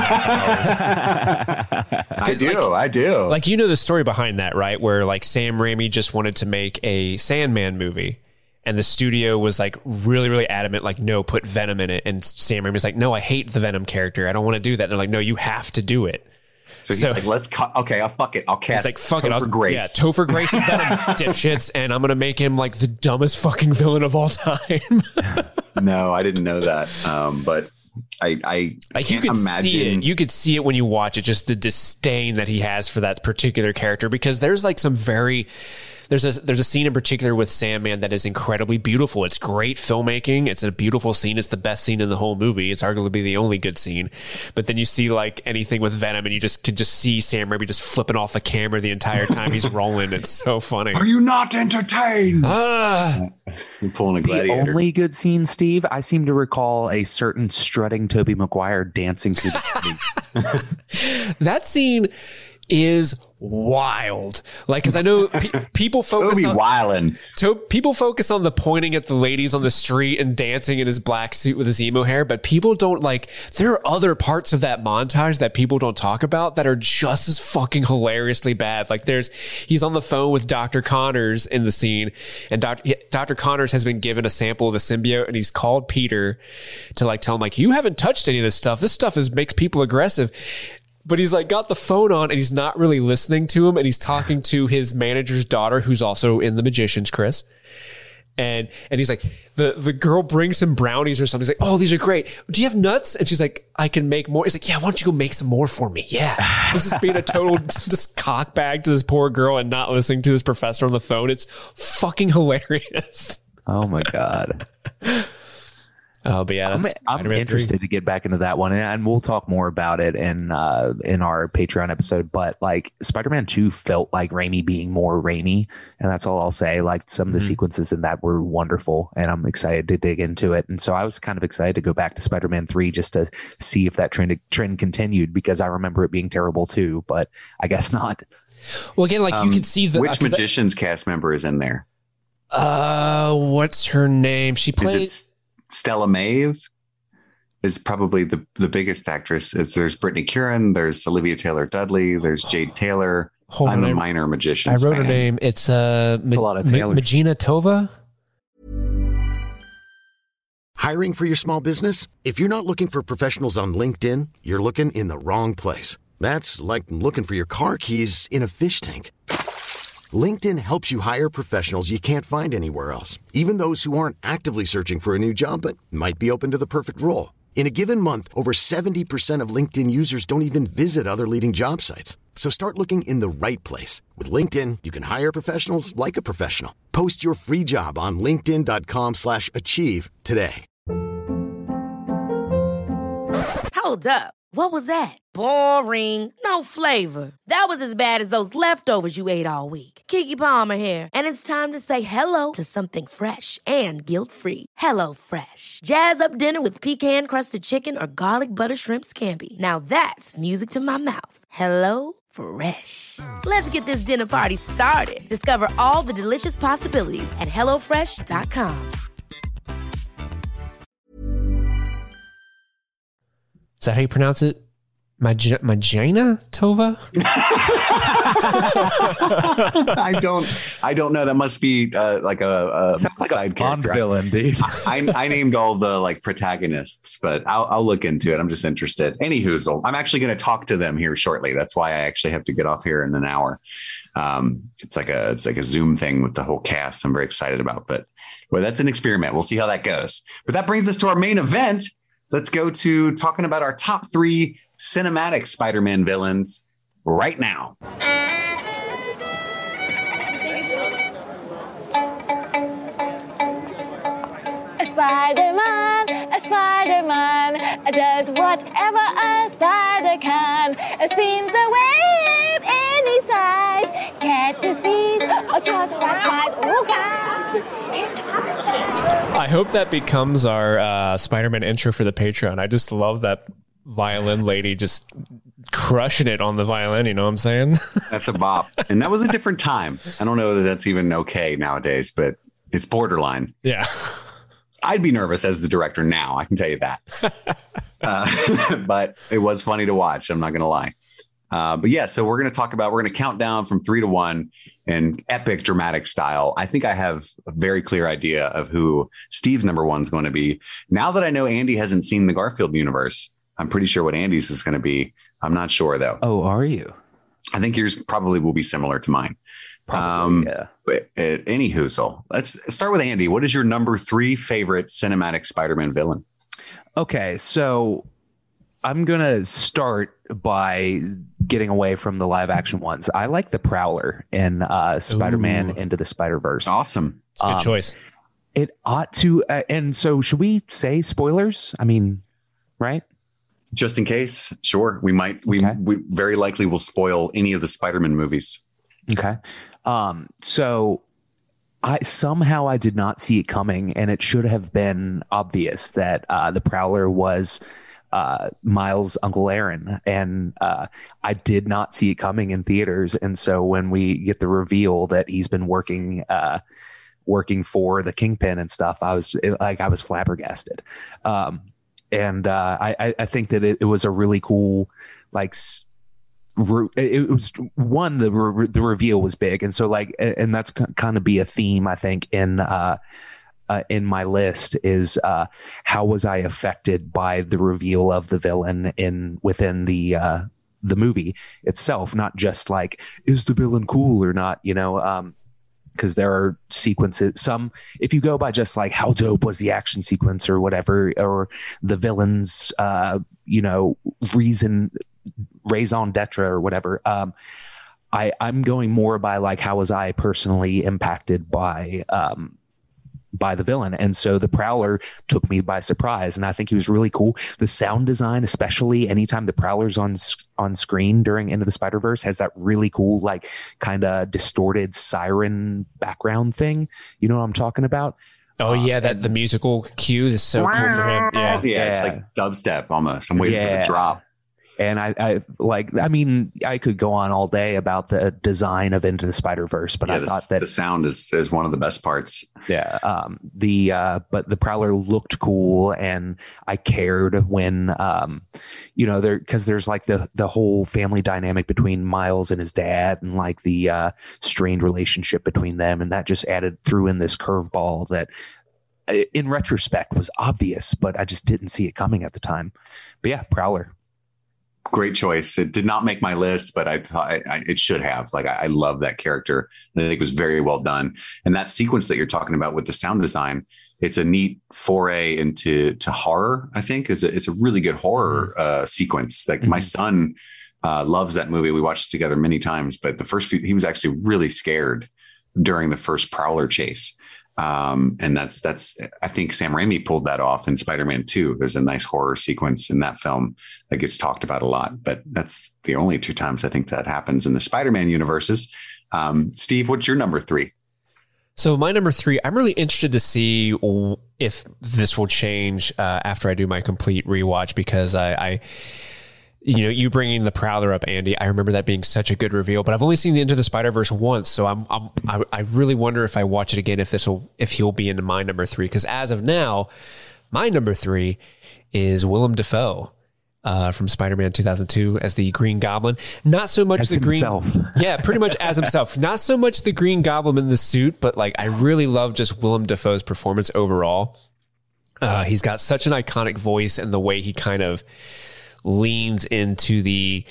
half hours, I do. I do. like, you know the story behind that, right? Where like Sam Raimi just wanted to make a Sandman movie, and the studio was like really, really adamant, like, no, put Venom in it. And Sam Raimi was like, no, I hate the Venom character. I don't want to do that. And they're like, no, you have to do it. so he's so- like, let's cut. Okay, I'll fuck it. I'll cast It's like, fuck it. Topher I'll, Grace. Yeah, Topher Grace is Venom, dipshits, and I'm going to make him like the dumbest fucking villain of all time. No, I didn't know that. Um, but I, I Like, you can't could imagine. see it. You could see it when you watch it, just the disdain that he has for that particular character, because there's like some very, there's a, there's a scene in particular with Sandman that is incredibly beautiful. It's great filmmaking. It's a beautiful scene. It's the best scene in the whole movie. It's arguably the only good scene. But then you see like anything with Venom, and you just could just see Sam Raimi just flipping off the camera the entire time he's rolling. It's so funny. Are you not entertained? Ah. You're pulling a The gladiator. only good scene, Steve, I seem to recall a certain strutting Tobey Maguire dancing through the streets. That scene is wild. Like, because I know pe- people focus Toby on wildin'. to, people focus on the pointing at the ladies on the street and dancing in his black suit with his emo hair, but people don't like. There are other parts of that montage that people don't talk about that are just as fucking hilariously bad. Like, there's he's on the phone with Doctor Connors in the scene, and Doctor Doctor Connors has been given a sample of the symbiote, and he's called Peter to like tell him like, you haven't touched any of this stuff. This stuff is makes people aggressive. But he's like got the phone on and he's not really listening to him. And he's talking to his manager's daughter, who's also in The Magicians, Chris. And, and he's like, the, the girl brings him brownies or something. He's like, oh, these are great. Do you have nuts? And she's like, I can make more. He's like, yeah, why don't you go make some more for me? Yeah. He's just being a total just cockbag to this poor girl and not listening to his professor on the phone. It's fucking hilarious. Oh my God. Oh, but yeah, that's I'm, I'm interested to get back into that one, and, and we'll talk more about it in uh, in our Patreon episode. But like Spider-Man two felt like Raimi being more Raimi, and that's all I'll say. Like some of the mm-hmm. sequences in that were wonderful, and I'm excited to dig into it. And so I was kind of excited to go back to Spider-Man three just to see if that trend trend continued, because I remember it being terrible too, but I guess not. Well, again, like um, you can see the which uh, Magicians I, cast member is in there. Uh, what's her name? She plays. Stella Maeve is probably the, the biggest actress. Is there's Brittany Curran, there's Olivia Taylor Dudley, there's Jade Taylor. Hold I'm on, a minor magician. I wrote fan. her name. It's uh, it's Ma- a lot of Taylor. Ma- Magina Tova. Hiring for your small business? If you're not looking for professionals on LinkedIn, you're looking in the wrong place. That's like looking for your car keys in a fish tank. LinkedIn helps you hire professionals you can't find anywhere else, even those who aren't actively searching for a new job but might be open to the perfect role. In a given month, over seventy percent of LinkedIn users don't even visit other leading job sites. So start looking in the right place. With LinkedIn, you can hire professionals like a professional. Post your free job on linkedin.com slash achieve today. Hold up. What was that? Boring. No flavor. That was as bad as those leftovers you ate all week. Keke Palmer here, and it's time to say hello to something fresh and guilt-free. Hello Fresh. Jazz up dinner with pecan-crusted chicken or garlic butter shrimp scampi. Now that's music to my mouth. Hello Fresh. Let's get this dinner party started. Discover all the delicious possibilities at hello fresh dot com. Is that how you pronounce it? Mag- Magina Tova? I don't. I don't know. That must be uh, like a, a sounds like side a Bond character. villain, dude. I, I named all the like protagonists, but I'll, I'll look into it. I'm just interested. Anyhoozle, I'm actually going to talk to them here shortly. That's why I actually have to get off here in an hour. Um, it's like a it's like a Zoom thing with the whole cast. I'm very excited about, but well, that's an experiment. We'll see how that goes. But that brings us to our main event. Let's go to talking about our top three cinematic Spider-Man villains right now. A Spider-Man, a Spider-Man does whatever a spider can. Spins a web any size, catches thieves or just flies. Oh, God. I hope that becomes our uh, Spider-Man intro for the Patreon. I just love that violin lady just crushing it on the violin. You know what I'm saying? That's a bop. And that was a different time. I don't know that that's even okay nowadays, but it's borderline. Yeah. I'd be nervous as the director now. I can tell you that. uh, but it was funny to watch. I'm not going to lie. Uh, but yeah, so we're going to talk about, we're going to count down from three to one in epic dramatic style. I think I have a very clear idea of who Steve's number one is going to be. Now that I know Andy hasn't seen the Garfield universe, I'm pretty sure what Andy's is going to be. I'm not sure though. Oh, are you? I think yours probably will be similar to mine. Probably, um, yeah. But uh, any hoozle, let's start with Andy. What is your number three favorite cinematic Spider-Man villain? Okay, so I'm going to start by getting away from the live action ones. I like the Prowler in uh, Spider-Man Ooh. Into the Spider-Verse. Awesome. It's a good um, choice. It ought to. Uh, and so should we say spoilers? I mean, right? Just in case. Sure. We might. We, Okay. we very likely will spoil any of the Spider-Man movies. Okay. Um, so I somehow I did not see it coming, and it should have been obvious that uh, the Prowler was uh, Miles' Uncle Aaron. And uh, I did not see it coming in theaters. And so when we get the reveal that he's been working, uh, working for the Kingpin and stuff, I was like, I was flabbergasted. Um, and uh, I, I think that it, it was a really cool, like, it was one, the re- the reveal was big. And so like, and that's kind of be a theme, I think, in, uh, Uh, in my list is uh, how was I affected by the reveal of the villain in within the uh, the movie itself? Not just like, is the villain cool or not? You know, because um, there are sequences. Some, if you go by just like how dope was the action sequence or whatever, or the villain's, uh, you know, reason, raison d'etre or whatever. Um, I I'm going more by like how was I personally impacted by. Um, by the villain. And so the Prowler took me by surprise. And I think he was really cool. The sound design, especially anytime the Prowler's on, on screen during Into the Spider-Verse, has that really cool, like kind of distorted siren background thing. You know what I'm talking about? Oh yeah. That and, the musical cue is so cool for him. Yeah. Yeah. yeah. It's like dubstep almost. I'm waiting yeah. for the drop. And I, I like, I mean, I could go on all day about the design of Into the Spider-Verse, but yeah, I the, thought that the sound is, is one of the best parts. Yeah. Um, the, uh, but the Prowler looked cool, and I cared when, um, you know, there, cause there's like the, the whole family dynamic between Miles and his dad, and like the, uh, strained relationship between them. And that just added threw in this curveball that in retrospect was obvious, but I just didn't see it coming at the time. But yeah, Prowler. Great choice. It did not make my list, but I thought I, it should have. Like, I, I love that character. I think it was very well done. And that sequence that you're talking about with the sound design, it's a neat foray into to horror. I think it's a, it's a really good horror uh, sequence. Like mm-hmm. my son uh, loves that movie. We watched it together many times, but the first few, he was actually really scared during the first Prowler chase. Um, and that's, that's, I think Sam Raimi pulled that off in Spider-Man two. There's a nice horror sequence in that film that gets talked about a lot, but that's the only two times I think that happens in the Spider-Man universes. Um, Steve, what's your number three? So my number three, I'm really interested to see if this will change, uh, after I do my complete rewatch, because I, I you know, you bringing the Prowler up, Andy, I remember that being such a good reveal, but I've only seen the Into the Spider-Verse once. So I'm, I'm, I, I really wonder if I watch it again, if this will, if he'll be into my number three. Cause as of now, my number three is Willem Dafoe, uh, from Spider-Man two thousand two as the Green Goblin. Not so much as the himself. Green, yeah, pretty much as himself. Not so much the Green Goblin in the suit, but like, I really love just Willem Dafoe's performance overall. Uh, he's got such an iconic voice, and the way he kind of leans into the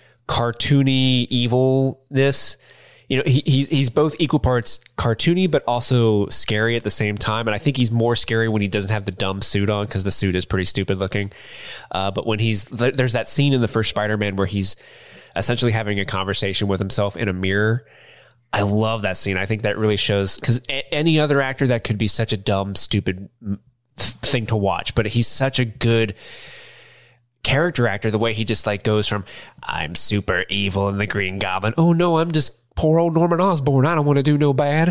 cartoony evilness. You know, he, he's, he's both equal parts cartoony, but also scary at the same time. And I think he's more scary when he doesn't have the dumb suit on, because the suit is pretty stupid looking. Uh, but when he's, there's that scene in the first Spider-Man where he's essentially having a conversation with himself in a mirror. I love that scene. I think that really shows, because a- any other actor, that could be such a dumb, stupid thing to watch, but he's such a good character actor, the way he just like goes from I'm super evil and the Green Goblin, oh no, I'm just poor old Norman Osborn, I don't want to do no bad.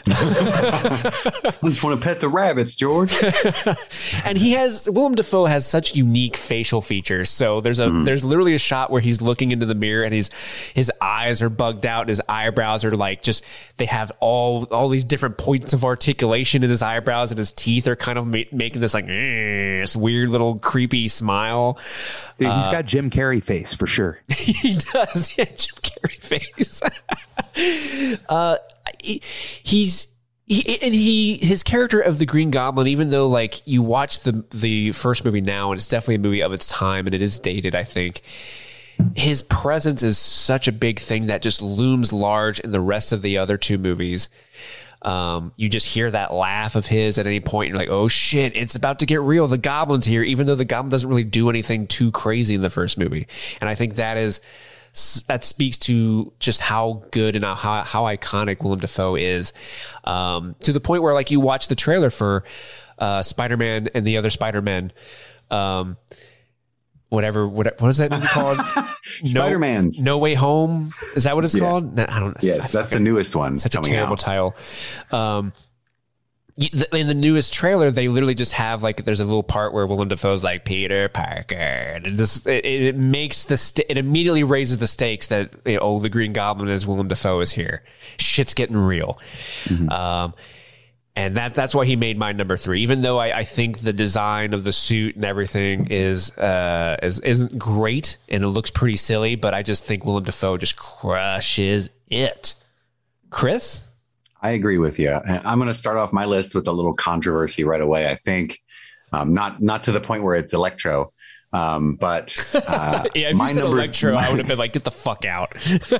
I just want to pet the rabbits, George. And he has, Willem Dafoe has such unique facial features. So there's a mm. there's literally a shot where he's looking into the mirror, and his his eyes are bugged out, and his eyebrows are like just, they have all all these different points of articulation in his eyebrows, and his teeth are kind of ma- making this like this weird little creepy smile. Dude, he's uh, got Jim Carrey face for sure. He does, yeah, Jim Carrey face. uh, he, he's he and he his character of the Green Goblin, even though like you watch the the first movie now, and it's definitely a movie of its time, and it is dated, I think. His presence is such a big thing that just looms large in the rest of the other two movies. Um, you just hear that laugh of his at any point. You're like, oh shit, it's about to get real. The Goblin's here, even though the Goblin doesn't really do anything too crazy in the first movie. And I think that is, that speaks to just how good and how, how iconic Willem Dafoe is. Um, to the point where like you watch the trailer for, uh, Spider-Man and the other Spider-Men, um, whatever, what, what is that movie called? Spider-Man's No, No Way Home. Is that what it's yeah. called? No, I don't Yes, that's the newest one. Such a terrible out. title. Um, in the newest trailer, they literally just have like there's a little part where Willem Dafoe's like Peter Parker, and it just it, it makes the st- it immediately raises the stakes that you know, oh, the Green Goblin is Willem Dafoe is here. Shit's getting real, mm-hmm. um, and that that's why he made my number three. Even though I, I think the design of the suit and everything is uh, is isn't great and it looks pretty silly, but I just think Willem Dafoe just crushes it. Chris. I agree with you. I'm going to start off my list with a little controversy right away. I think um, not not to the point where it's Electro, um, but uh, yeah, if my you said number, Electro, my, I would have been like, get the fuck out.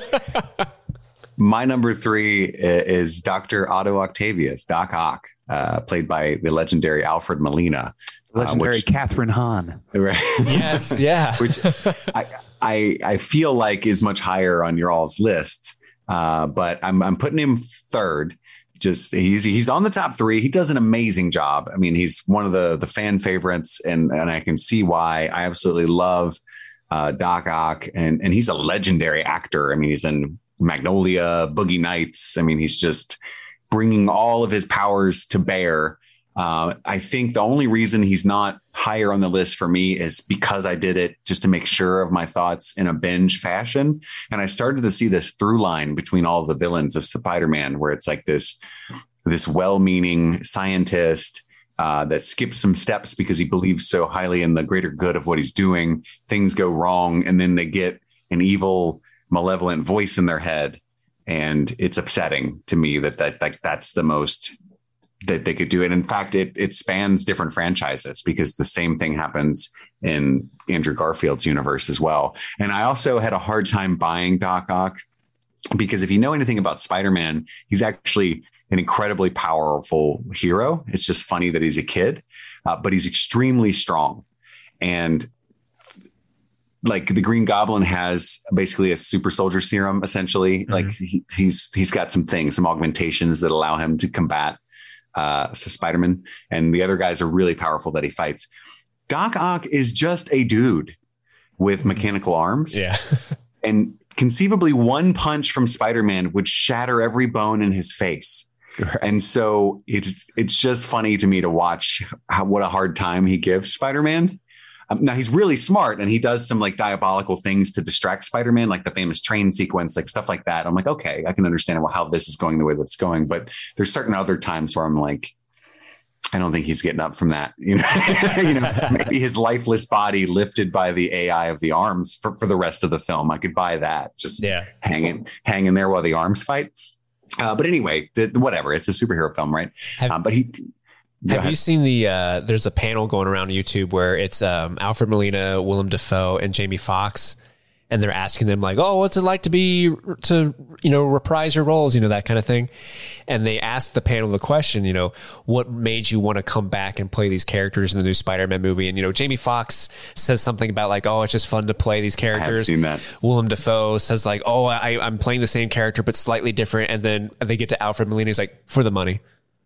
My number three is Doctor Otto Octavius, Doc Ock, uh, played by the legendary Alfred Molina. Legendary uh, which, Catherine Hahn. Right? Yes, yeah. Which I, I I feel like is much higher on your all's list. Uh, but I'm I'm putting him third. Just he's he's on the top three. He does an amazing job. I mean, he's one of the the fan favorites, and and I can see why. I absolutely love uh, Doc Ock, and and he's a legendary actor. I mean, he's in Magnolia, Boogie Nights. I mean, he's just bringing all of his powers to bear. Uh, I think the only reason he's not higher on the list for me is because I did it just to make sure of my thoughts in a binge fashion. And I started to see this through line between all of the villains of Spider-Man, where it's like this, this well-meaning scientist uh, that skips some steps because he believes so highly in the greater good of what he's doing. Things go wrong, and then they get an evil, malevolent voice in their head. And it's upsetting to me that that like that's the most that they could do it. In fact, it it spans different franchises because the same thing happens in Andrew Garfield's universe as well. And I also had a hard time buying Doc Ock because if you know anything about Spider-Man, he's actually an incredibly powerful hero. It's just funny that he's a kid, uh, but he's extremely strong. And like the Green Goblin has basically a super soldier serum, essentially. Mm-hmm. Like he, he's he's got some things, some augmentations that allow him to combat uh, so Spider-Man, and the other guys are really powerful that he fights. Doc Ock is just a dude with mechanical arms. Yeah. And conceivably one punch from Spider-Man would shatter every bone in his face. Right. And so it's, it's just funny to me to watch how, what a hard time he gives Spider-Man. Um, now he's really smart and he does some like diabolical things to distract Spider-Man, like the famous train sequence, like stuff like that. I'm like, okay, I can understand how this is going the way that it's going. But there's certain other times where I'm like, I don't think he's getting up from that. You know, you know, maybe his lifeless body lifted by the A I of the arms for, for the rest of the film. I could buy that. Just yeah. hanging, hanging there while the arms fight. Uh, but anyway, the, whatever. It's a superhero film, right? Have, um, but he. Have ahead. you seen the, uh, there's a panel going around YouTube where it's um, Alfred Molina, Willem Dafoe, and Jamie Foxx. And they're asking them like, oh, what's it like to be, to, you know, reprise your roles, you know, that kind of thing. And they asked the panel the question, you know, what made you want to come back and play these characters in the new Spider-Man movie? And, you know, Jamie Foxx says something about like, oh, it's just fun to play these characters. I haven't seen that. Willem Dafoe says like, oh, I, I'm playing the same character, but slightly different. And then they get to Alfred Molina. He's like, for the money.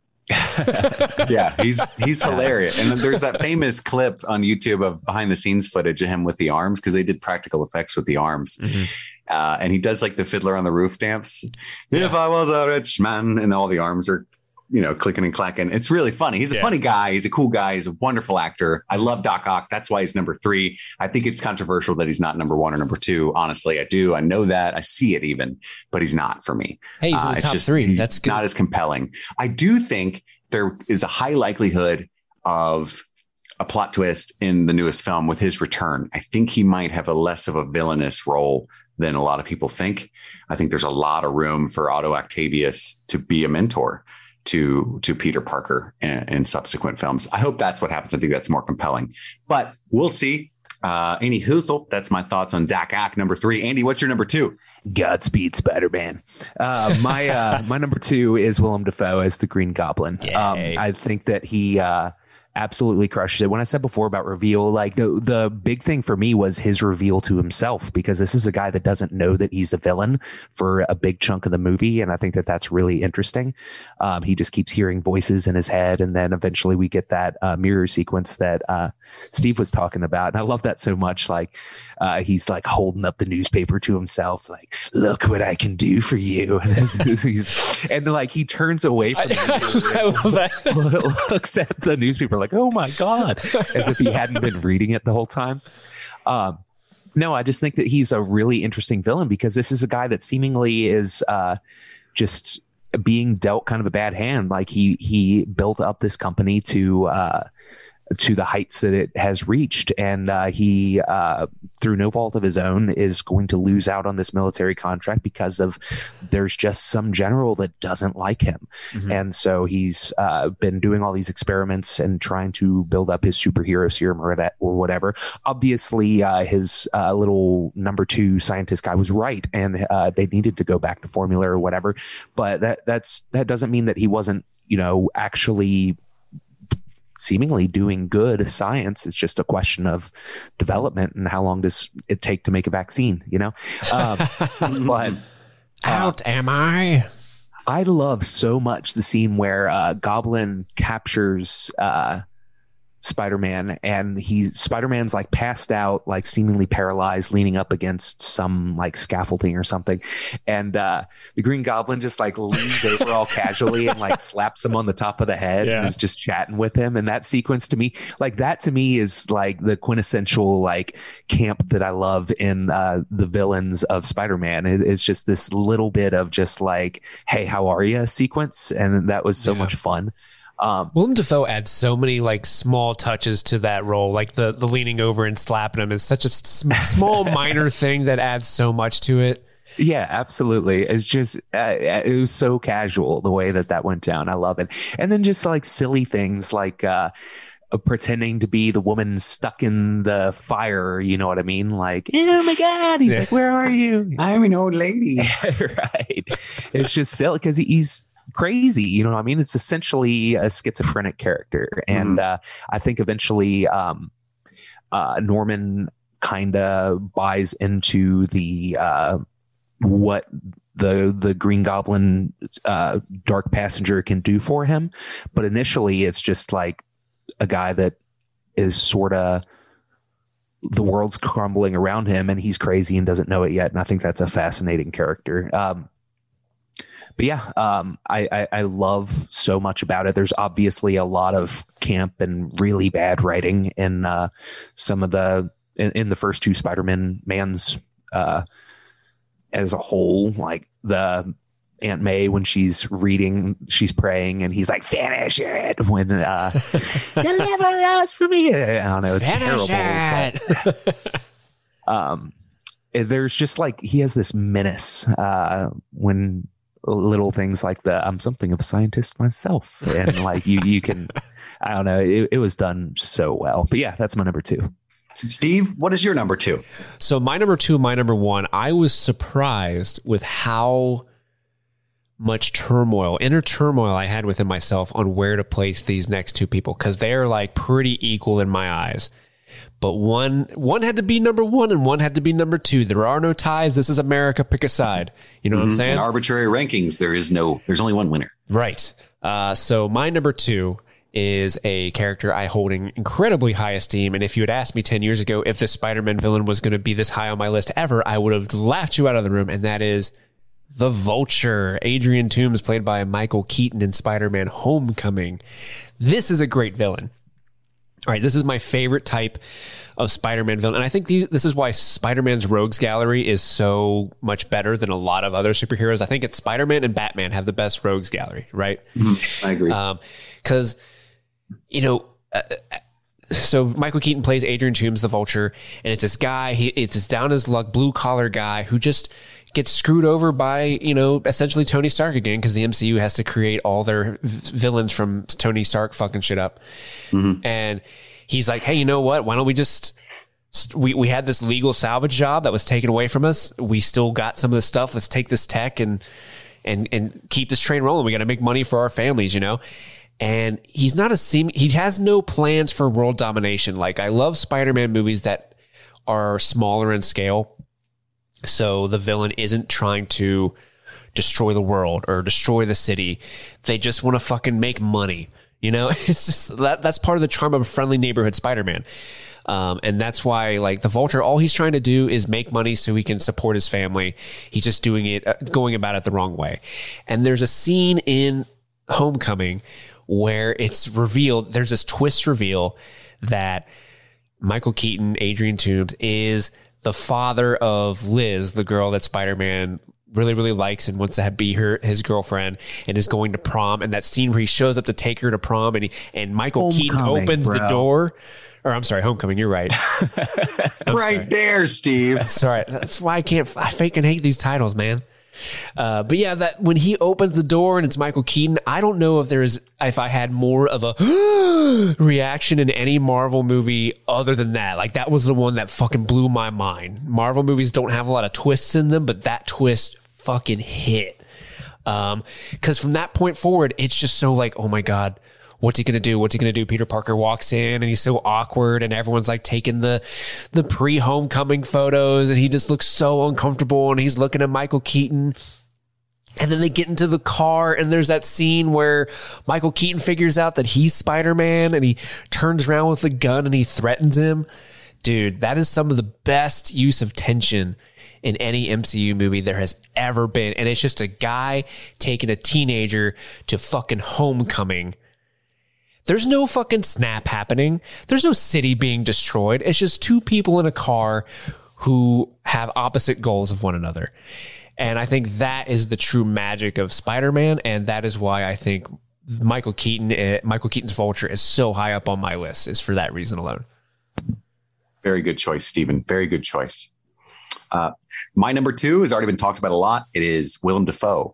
Yeah, he's he's hilarious. And then there's that famous clip on YouTube of behind the scenes footage of him with the arms, because they did practical effects with the arms. Mm-hmm. Uh, and he does like the Fiddler on the Roof dance. Yeah. If I was a rich man, and all the arms are, you know, clicking and clacking. It's really funny. He's a yeah. funny guy. He's a cool guy. He's a wonderful actor. I love Doc Ock. That's why he's number three. I think it's controversial that he's not number one or number two. Honestly, I do. I know that. I see it even, but he's not for me. Hey, he's in the uh, top just, three. That's good. Not as compelling. I do think there is a high likelihood of a plot twist in the newest film with his return. I think he might have a less of a villainous role than a lot of people think. I think there's a lot of room for Otto Octavius to be a mentor to to Peter Parker in, in subsequent films. I hope that's what happens. I think that's more compelling, but we'll see. Uh, any hoozle, that's my thoughts on Doc Ock, number three. Andy, what's your number two? Godspeed, Spider-Man. Uh, my uh, my number two is Willem Dafoe as the Green Goblin. Um, I think that he, uh, absolutely crushed it. When I said before about reveal, like the the big thing for me was his reveal to himself, because this is a guy that doesn't know that he's a villain for a big chunk of the movie, and I think that that's really interesting. Um, he just keeps hearing voices in his head, and then eventually we get that uh, mirror sequence that uh, Steve was talking about, and I love that so much. Like uh, he's like holding up the newspaper to himself, like, "Look what I can do for you," and, he's, and like he turns away from the I love that. looks at the newspaper like, oh my God, as if he hadn't been reading it the whole time. Um, no, I just think that he's a really interesting villain, because this is a guy that seemingly is uh, just being dealt kind of a bad hand. Like he he built up this company to uh, to the heights that it has reached, and uh, he uh, through no fault of his own is going to lose out on this military contract because of there's just some general that doesn't like him. Mm-hmm. And so he's uh, been doing all these experiments and trying to build up his superhero serum or, that, or whatever. Obviously uh, his uh, little number two scientist guy was right, and uh, they needed to go back to formula or whatever, but that that's that doesn't mean that he wasn't, you know, actually seemingly doing good science. It's just a question of development and how long does it take to make a vaccine, you know? Um, but out uh, am I? I love so much the scene where uh, Goblin captures uh, Spider-Man, and he Spider-Man's like passed out, like seemingly paralyzed, leaning up against some like scaffolding or something, and uh the Green Goblin just like leans over all casually and like slaps him on the top of the head. Yeah. And is just chatting with him. And that sequence to me, like that to me is like the quintessential like camp that I love in uh the villains of Spider-Man. It, it's just this little bit of just like, hey, how are you sequence, and that was so yeah. much fun. Um, Willem Dafoe adds so many like small touches to that role, like the the leaning over and slapping him is such a sm- small minor thing that adds so much to it. Yeah, absolutely. It's just uh, it was so casual the way that that went down. I love it. And then just like silly things like uh, uh, pretending to be the woman stuck in the fire. You know what I mean? Like, oh my God, he's yeah. like, where are you? I'm an old lady. Right. It's just silly because he's crazy, you know what I mean? It's essentially a schizophrenic character, and mm-hmm. uh, I think eventually um, uh, Norman kind of buys into the uh, what the the Green Goblin uh, Dark Passenger can do for him, but initially it's just like a guy that is sort of the world's crumbling around him, and he's crazy and doesn't know it yet. And I think that's a fascinating character. Um, But yeah, um, I, I, I love so much about it. There's obviously a lot of camp and really bad writing in uh, some of the in, in the first two Spider-Man mans uh, as a whole. Like the Aunt May, when she's reading, she's praying, and he's like, "Finish it!" When uh, deliver us from here. I don't know. It's Finish terrible. It. But, um, there's just like he has this menace uh, when. Little things like the I'm something of a scientist myself, and like you you can I don't know, it, it was done so well. But yeah, that's my number two. Steve, what is your number two? So my number two and my number one, I was surprised with how much turmoil, inner turmoil I had within myself on where to place these next two people, because they're like pretty equal in my eyes. But one one had to be number one and one had to be number two. There are no ties. This is America. Pick a side. You know mm-hmm. what I'm saying? In arbitrary rankings, there is no, there's only one winner. Right. Uh, so my number two is a character I hold in incredibly high esteem. And if you had asked me ten years ago if this Spider-Man villain was going to be this high on my list ever, I would have laughed you out of the room. And that is the Vulture. Adrian Toomes, played by Michael Keaton in Spider-Man Homecoming. This is a great villain. All right, this is my favorite type of Spider-Man villain. And I think these, this is why Spider-Man's Rogues Gallery is so much better than a lot of other superheroes. I think it's Spider-Man and Batman have the best Rogues Gallery, right? Mm-hmm. I agree. Because, um, you know, uh, so Michael Keaton plays Adrian Toomes, the Vulture, and it's this guy, he, it's this down-his-luck, blue-collar guy who just gets screwed over by, you know, essentially Tony Stark again, because the M C U has to create all their v- villains from Tony Stark fucking shit up. Mm-hmm. And he's like, hey, you know what? Why don't we just, we, we had this legal salvage job that was taken away from us. We still got some of this stuff. Let's take this tech and, and, and keep this train rolling. We got to make money for our families, you know? And he's not a seem. He has no plans for world domination. Like, I love Spider-Man movies that are smaller in scale. So the villain isn't trying to destroy the world or destroy the city. They just want to fucking make money. You know, it's just that that's part of the charm of a friendly neighborhood Spider-Man. Um, and that's why, like, the Vulture, all he's trying to do is make money so he can support his family. He's just doing it, uh, going about it the wrong way. And there's a scene in Homecoming where it's revealed, there's this twist reveal that Michael Keaton, Adrian Toomes, is the father of Liz, the girl that Spider-Man really, really likes and wants to have, be her his girlfriend, and is going to prom. And that scene where he shows up to take her to prom, and he, and Michael Homecoming, Keaton opens bro. the door. Or I'm sorry, Homecoming. You're right. right sorry. there, Steve. Sorry, that's why I can't. I fucking hate these titles, man. Uh, but yeah, that when he opens the door and it's Michael Keaton, I don't know if there's if I had more of a reaction in any Marvel movie other than that. Like, that was the one that fucking blew my mind. Marvel movies don't have a lot of twists in them, but that twist fucking hit. Um, because from that point forward, it's just so like, oh my God, what's he going to do? What's he going to do? Peter Parker walks in and he's so awkward, and everyone's like taking the, the pre-homecoming photos, and he just looks so uncomfortable, and he's looking at Michael Keaton. And then they get into the car, and there's that scene where Michael Keaton figures out that he's Spider-Man, and he turns around with a gun and he threatens him. Dude, that is some of the best use of tension in any M C U movie there has ever been. And it's just a guy taking a teenager to fucking Homecoming. There's no fucking snap happening. There's no city being destroyed. It's just two people in a car who have opposite goals of one another. And I think that is the true magic of Spider-Man. And that is why I think Michael Keaton, uh, Michael Keaton's Vulture is so high up on my list, is for that reason alone. Very good choice, Stephen. Very good choice. Uh, my number two has already been talked about a lot. It is Willem Dafoe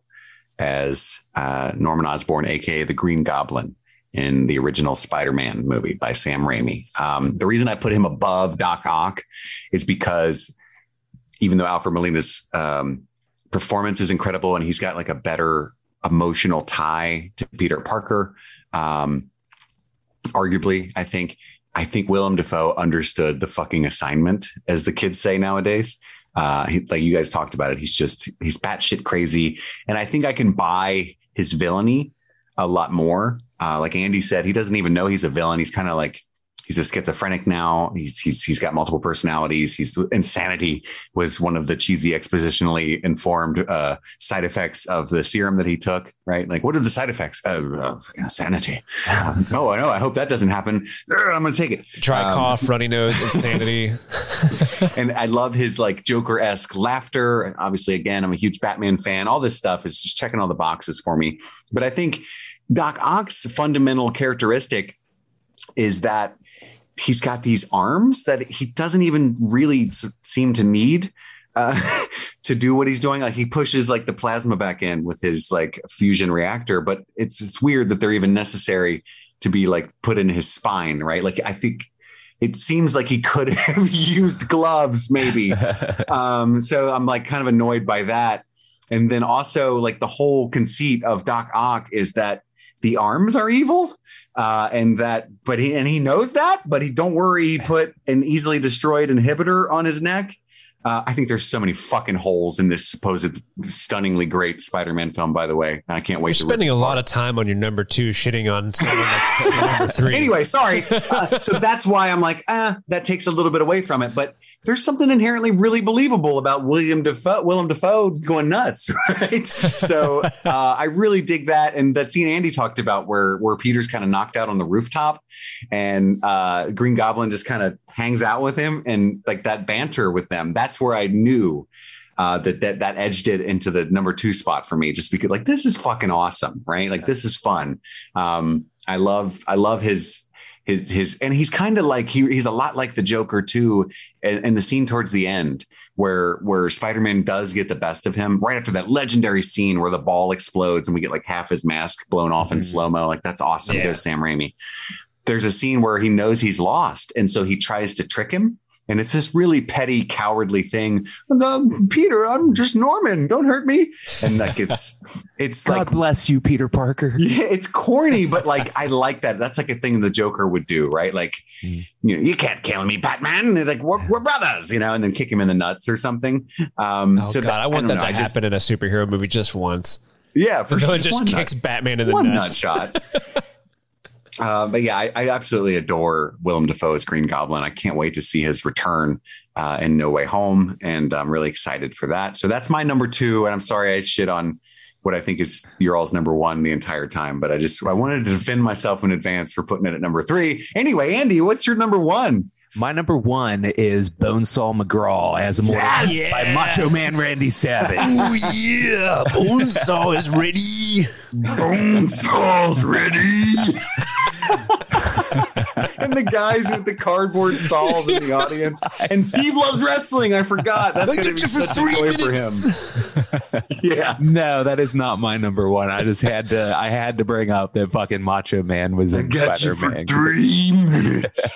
as uh, Norman Osborn, a k a the Green Goblin, in the original Spider-Man movie by Sam Raimi. Um, the reason I put him above Doc Ock is because even though Alfred Molina's um, performance is incredible and he's got like a better emotional tie to Peter Parker, um, arguably, I think, I think Willem Dafoe understood the fucking assignment, as the kids say nowadays. Uh, he, like you guys talked about it. He's just, he's batshit crazy. And I think I can buy his villainy a lot more. Uh, like Andy said, he doesn't even know he's a villain. He's kind of like, he's a schizophrenic now. He's, he's, he's got multiple personalities. He's insanity was one of the cheesy expositionally informed uh, side effects of the serum that he took, right? Like, what are the side effects? Uh, uh, insanity. Um, oh, I know. I hope that doesn't happen. I'm going to take it. Dry um, cough, runny nose, insanity. And I love his like Joker-esque laughter. And obviously, again, I'm a huge Batman fan. All this stuff is just checking all the boxes for me. But I think Doc Ock's fundamental characteristic is that he's got these arms that he doesn't even really seem to need uh, to do what he's doing. Like, he pushes like the plasma back in with his like fusion reactor, but it's it's weird that they're even necessary to be like put in his spine, right? Like, I think it seems like he could have used gloves maybe. um, so I'm like kind of annoyed by that. And then also like the whole conceit of Doc Ock is that the arms are evil. Uh, and that, but he, and he knows that, but he, don't worry, he put an easily destroyed inhibitor on his neck. Uh, I think there's so many fucking holes in this supposed stunningly great Spider-Man film, by the way. I can't wait. You're to spending a lot of time on your number two, shitting on someone that's number three. Anyway, sorry. Uh, so that's why I'm like, ah, that takes a little bit away from it. But there's something inherently really believable about William Dafoe, Willem Dafoe going nuts, right? So uh, I really dig that. And that scene Andy talked about where, where Peter's kind of knocked out on the rooftop and uh, Green Goblin just kind of hangs out with him, and like that banter with them. That's where I knew uh, that, that that edged it into the number two spot for me, just because like, this is fucking awesome, right? Like, this is fun. Um, I love, I love his, His, his, and he's kind of like, he, he's a lot like the Joker too. And, and the scene towards the end where, where Spider-Man does get the best of him right after that legendary scene where the ball explodes and we get like half his mask blown off mm-hmm. in slow-mo. Like, that's awesome. Yeah. There's Sam Raimi. There's a scene where he knows he's lost. And so he tries to trick him And it's this really petty, cowardly thing. Um, Peter, I'm just Norman. Don't hurt me. And like it's it's God like bless you, Peter Parker. Yeah, it's corny, but like I like that. That's like a thing the Joker would do, right? Like, mm. you know, you can't kill me, Batman. And they're like we're, we're brothers, you know, and then kick him in the nuts or something. Um, oh so God, that, I want I that know, to I happen just, in a superhero movie just once. Yeah, for the villain sure. just One kicks nut, Batman in the one nuts. nut shot. Uh, but yeah, I, I absolutely adore Willem Dafoe's Green Goblin. I can't wait to see his return uh, in No Way Home, and I'm really excited for that. So that's my number two, and I'm sorry I shit on what I think is your all's number one the entire time, but I just I wanted to defend myself in advance for putting it at number three. Anyway, Andy, what's your number one? My number one is Bonesaw McGraw as Immortal Yes! by Macho Man Randy Savage. Oh yeah, Bonesaw is ready. Bonesaw's ready. And the guys with the cardboard saws in the audience. And Steve loves wrestling. I forgot. That's going to be such a joy minutes. for him. Yeah. No, that is not my number one. I just had to. I had to bring up that fucking Macho Man was in I got Spider-Man. you for three minutes.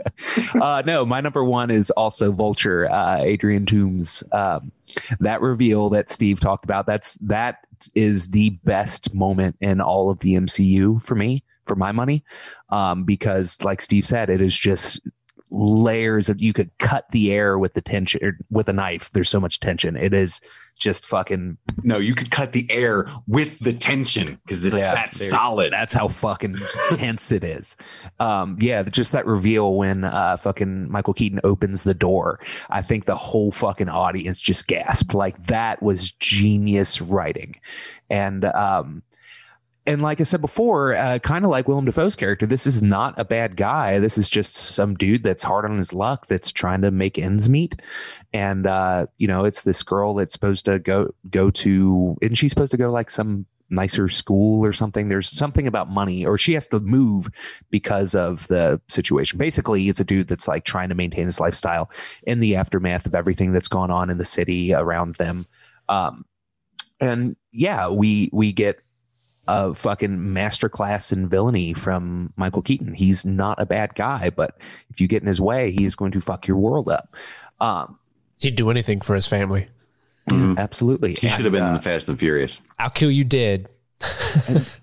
uh, no, my number one is also Vulture, uh, Adrian Toomes. Um, that reveal that Steve talked about. That's that is the best moment in all of the M C U for me. For my money, um, because like Steve said, it is just layers of, you could cut the air with the tension with a knife. There's so much tension. It is just fucking. No, you could cut the air with the tension because it's yeah, that solid. That's how fucking tense it is. Um, yeah, just that reveal when uh, fucking Michael Keaton opens the door. I think the whole fucking audience just gasped. Like that was genius writing, and um. And like I said before, uh, kind of like Willem Dafoe's character, this is not a bad guy. This is just some dude that's hard on his luck, that's trying to make ends meet. And, uh, you know, it's this girl that's supposed to go go to, isn't she supposed to go like some nicer school or something? There's something about money, or she has to move because of the situation. Basically, it's a dude that's like trying to maintain his lifestyle in the aftermath of everything that's gone on in the city around them. Um, and yeah, we we get a fucking masterclass in villainy from Michael Keaton. He's not a bad guy, but if you get in his way, he is going to fuck your world up. Um, He'd do anything for his family. Mm-hmm. Absolutely. He should have been uh, in the Fast and Furious. I'll kill you dead. and,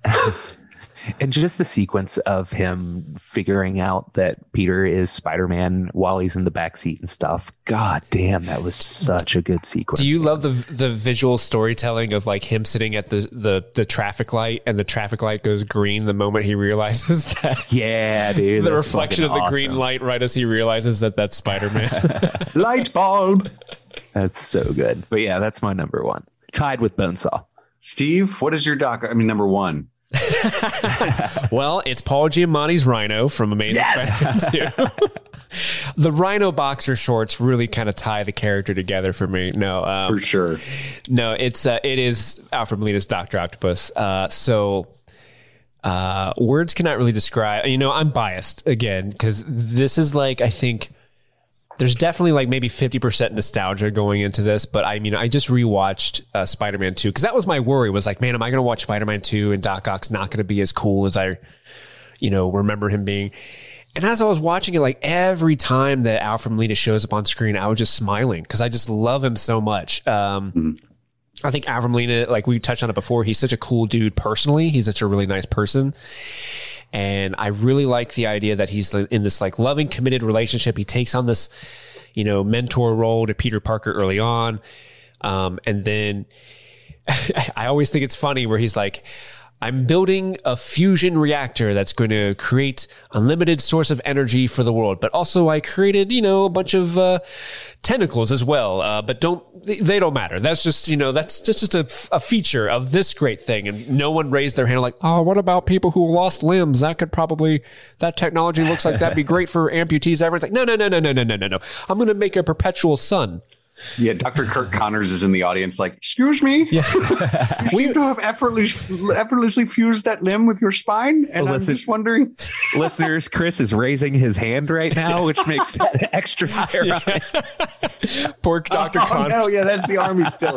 and just the sequence of him figuring out that Peter is Spider-Man while he's in the backseat and stuff. God damn, that was such a good sequence. Do you love the the visual storytelling of like him sitting at the, the, the traffic light and the traffic light goes green the moment he realizes that? Yeah, dude. The reflection of the awesome. green light right as he realizes that that's Spider-Man. Light bulb. That's so good. But yeah, that's my number one. Tied with Bonesaw. Steve, what is your doc? I mean, number one. Well, it's Paul Giamatti's Rhino from Amazing yes! Spider-Man two. The Rhino boxer shorts really kind of tie the character together for me. No, um, for sure. No, it's uh, it is Alfred Molina's Doctor Octopus. Uh, so uh, words cannot really describe. You know, I'm biased again because this is like I think. There's definitely like maybe fifty percent nostalgia going into this, but I mean, I just rewatched uh, Spider-Man two because that was my worry was like, man, am I going to watch Spider-Man two and Doc Ock's not going to be as cool as I, you know, remember him being. And as I was watching it, like every time that Alfred Molina shows up on screen, I was just smiling because I just love him so much. Um, mm-hmm. I think Alfred Molina, like we touched on it before, he's such a cool dude personally. He's such a really nice person. And I really like the idea that he's in this like loving, committed relationship. He takes on this, you know, mentor role to Peter Parker early on. Um, and then I always think it's funny where he's like, I'm building a fusion reactor that's going to create unlimited source of energy for the world. But also I created, you know, a bunch of uh, tentacles as well. Uh, but don't, they don't matter. That's just, you know, that's just, just a, a feature of this great thing. And no one raised their hand like, oh, what about people who lost limbs? That could probably, that technology looks like that'd be great for amputees. Everyone's like, no, no, no, no, no, no, no, no, no. I'm going to make a perpetual sun. Yeah, Doctor Kirk Connors is in the audience like, excuse me? Yeah. You seem to have effortlessly, effortlessly fused that limb with your spine? And well, listen, I'm just wondering. Listeners, Chris is raising his hand right now, which makes it extra ironic. Poor Doctor Oh, Connors. no, yeah, that's the army still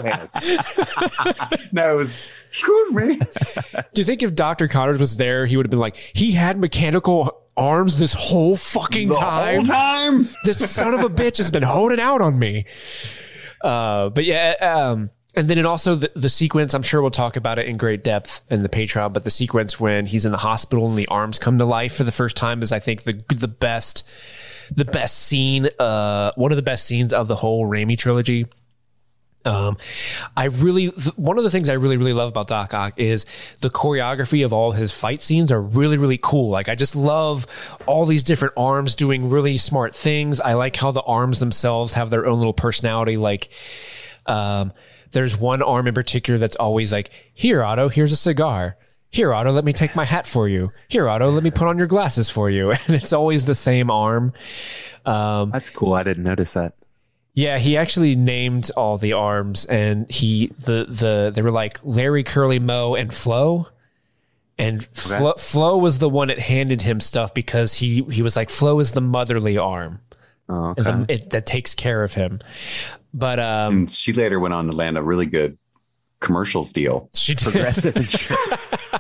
has. No, it was... Excuse me. Do you think if Doctor Connors was there, he would have been like, he had mechanical arms this whole fucking The time. whole time? This son of a bitch has been holding out on me. Uh, but yeah, um, and then it also the, the sequence, I'm sure we'll talk about it in great depth in the Patreon, but the sequence when he's in the hospital and the arms come to life for the first time is, I think, the the best the best scene, uh, one of the best scenes of the whole Raimi trilogy. Um, I really, th- one of the things I really, really love about Doc Ock is the choreography of all his fight scenes are really, really cool. Like, I just love all these different arms doing really smart things. I like how the arms themselves have their own little personality. Like, um, there's one arm in particular that's always like, here, Otto, here's a cigar. Here, Otto, let me take my hat for you. Here, Otto, let me put on your glasses for you. And it's always the same arm. Um, That's cool. I didn't notice that. Yeah, he actually named all the arms, and he the the they were like Larry, Curly, Moe, and Flo. And Flo, okay. Flo was the one that handed him stuff because he he was like, Flo is the motherly arm, oh, okay. and the, it, that takes care of him. But um, and she later went on to land a really good commercials deal. She did. Progressive insurance.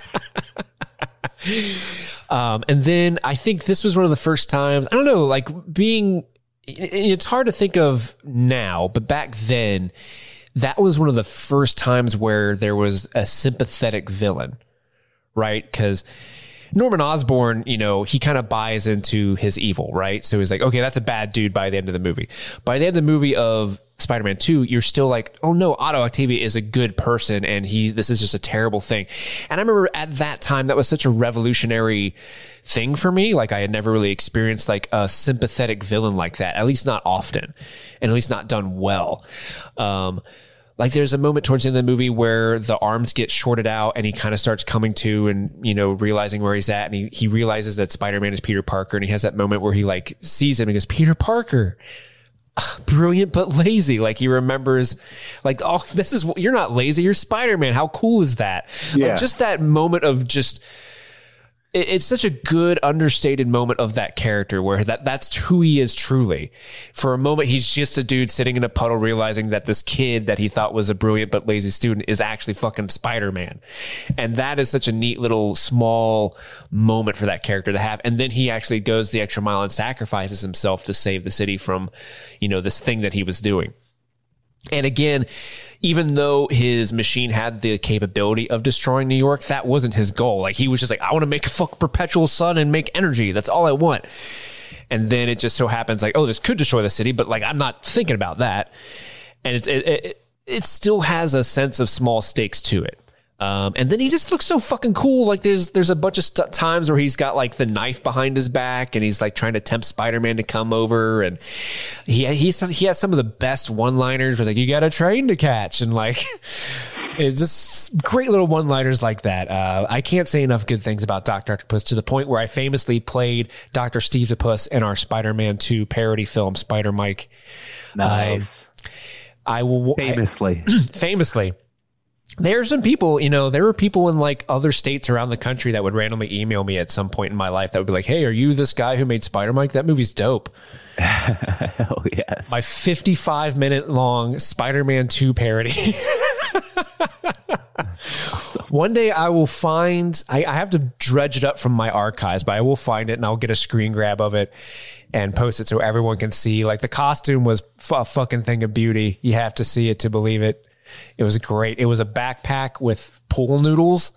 um, and then I think this was one of the first times, I don't know, like being. It's hard to think of now, but back then, that was one of the first times where there was a sympathetic villain, right? Because Norman Osborn, you know, he kind of buys into his evil, right? So he's like, okay, that's a bad dude by the end of the movie. By the end of the movie of Spider-Man two, you're still like, oh no, Otto Octavia is a good person and he, this is just a terrible thing. And I remember at that time, that was such a revolutionary thing for me. Like I had never really experienced like a sympathetic villain like that, at least not often, and at least not done well. Um, Like there's a moment towards the end of the movie where the arms get shorted out and he kind of starts coming to and, you know, realizing where he's at. And he, he realizes that Spider-Man is Peter Parker. And he has that moment where he like sees him and goes, Peter Parker, brilliant, but lazy. Like he remembers like, oh, this is, you're not lazy. You're Spider-Man. How cool is that? Yeah. Like just that moment of just, it's such a good understated moment of that character where that that's who he is truly. For a moment, he's just a dude sitting in a puddle realizing that this kid that he thought was a brilliant but lazy student is actually fucking Spider-Man. And that is such a neat little small moment for that character to have. And then he actually goes the extra mile and sacrifices himself to save the city from, you know, this thing that he was doing. And again, even though his machine had the capability of destroying New York, that wasn't his goal. Like he was just like, I want to make a fuck perpetual sun and make energy. That's all I want. And then it just so happens like, oh, this could destroy the city, but like, I'm not thinking about that. And it's, it, it, it still has a sense of small stakes to it. Um, and then he just looks so fucking cool. Like there's, there's a bunch of st- times where he's got like the knife behind his back and he's like trying to tempt Spider-Man to come over. And he, he's, he has some of the best one-liners where it's like, you got a train to catch. And like, it's just great little one-liners like that. Uh, I can't say enough good things about Doctor Octopus to the point where I famously played Doctor Steve-Topus in our Spider-Man two parody film, Spider-Mike. Nice. Um, I will famously, I, famously, there are some people, you know, there were people in like other states around the country that would randomly email me at some point in my life that would be like, hey, are you this guy who made Spider-Mike? That movie's dope. Hell yes. My fifty-five minute long Spider-Man two parody. Awesome. One day I will find, I, I have to dredge it up from my archives, but I will find it and I'll get a screen grab of it and post it so everyone can see. Like the costume was f- a fucking thing of beauty. You have to see it to believe it. It was great. It was a backpack with pool noodles.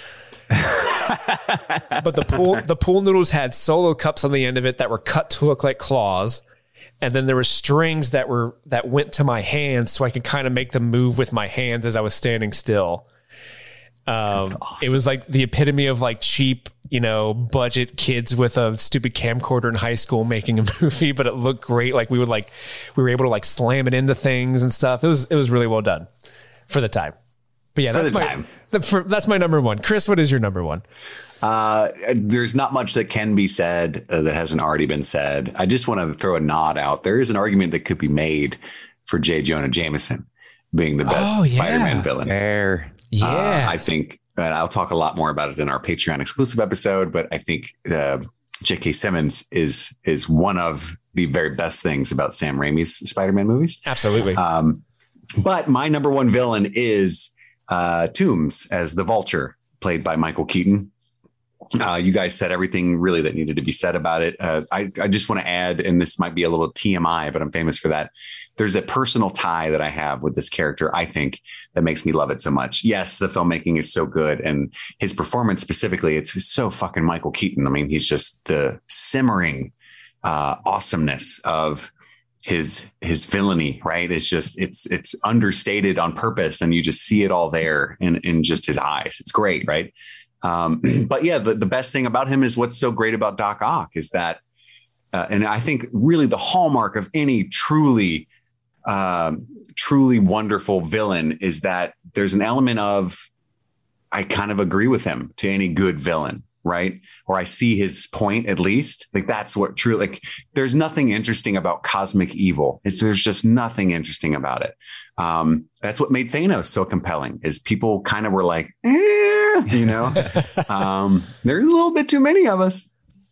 But the pool the pool noodles had solo cups on the end of it that were cut to look like claws. And then there were strings that were that went to my hands so I could kind of make them move with my hands as I was standing still. Um, awesome. It was like the epitome of like cheap, you know, budget kids with a stupid camcorder in high school making a movie, but it looked great. Like we would like, we were able to like slam it into things and stuff. It was, it was really well done for the time. But yeah, that's my, time. The, for, that's my number one. Chris, what is your number one? Uh, there's not much that can be said uh, that hasn't already been said. I just want to throw a nod out. There is an argument that could be made for J. Jonah Jameson being the best oh, Spider-Man yeah. villain. Fair. Yeah, uh, I think, and I'll talk a lot more about it in our Patreon exclusive episode, but I think uh, J K. Simmons is is one of the very best things about Sam Raimi's Spider-Man movies. Absolutely. Um, but my number one villain is uh, Toomes as the Vulture, played by Michael Keaton. Uh, you guys said everything really that needed to be said about it. Uh, I, I just want to add, and this might be a little T M I, but I'm famous for that. There's a personal tie that I have with this character, I think, that makes me love it so much. Yes, the filmmaking is so good. And his performance specifically, it's so fucking Michael Keaton. I mean, he's just the simmering uh, awesomeness of his his villainy, right? It's just it's it's understated on purpose. And you just see it all there in, in just his eyes. It's great, right? Um, but yeah, the, the best thing about him is what's so great about Doc Ock is that, uh, and I think really the hallmark of any truly, uh, truly wonderful villain is that there's an element of, I kind of agree with him to any good villain, right? Or I see his point at least. Like that's what true, like there's nothing interesting about cosmic evil. It's, there's just nothing interesting about it. Um, that's what made Thanos so compelling is people kind of were like, eh, you know, um, there's a little bit too many of us.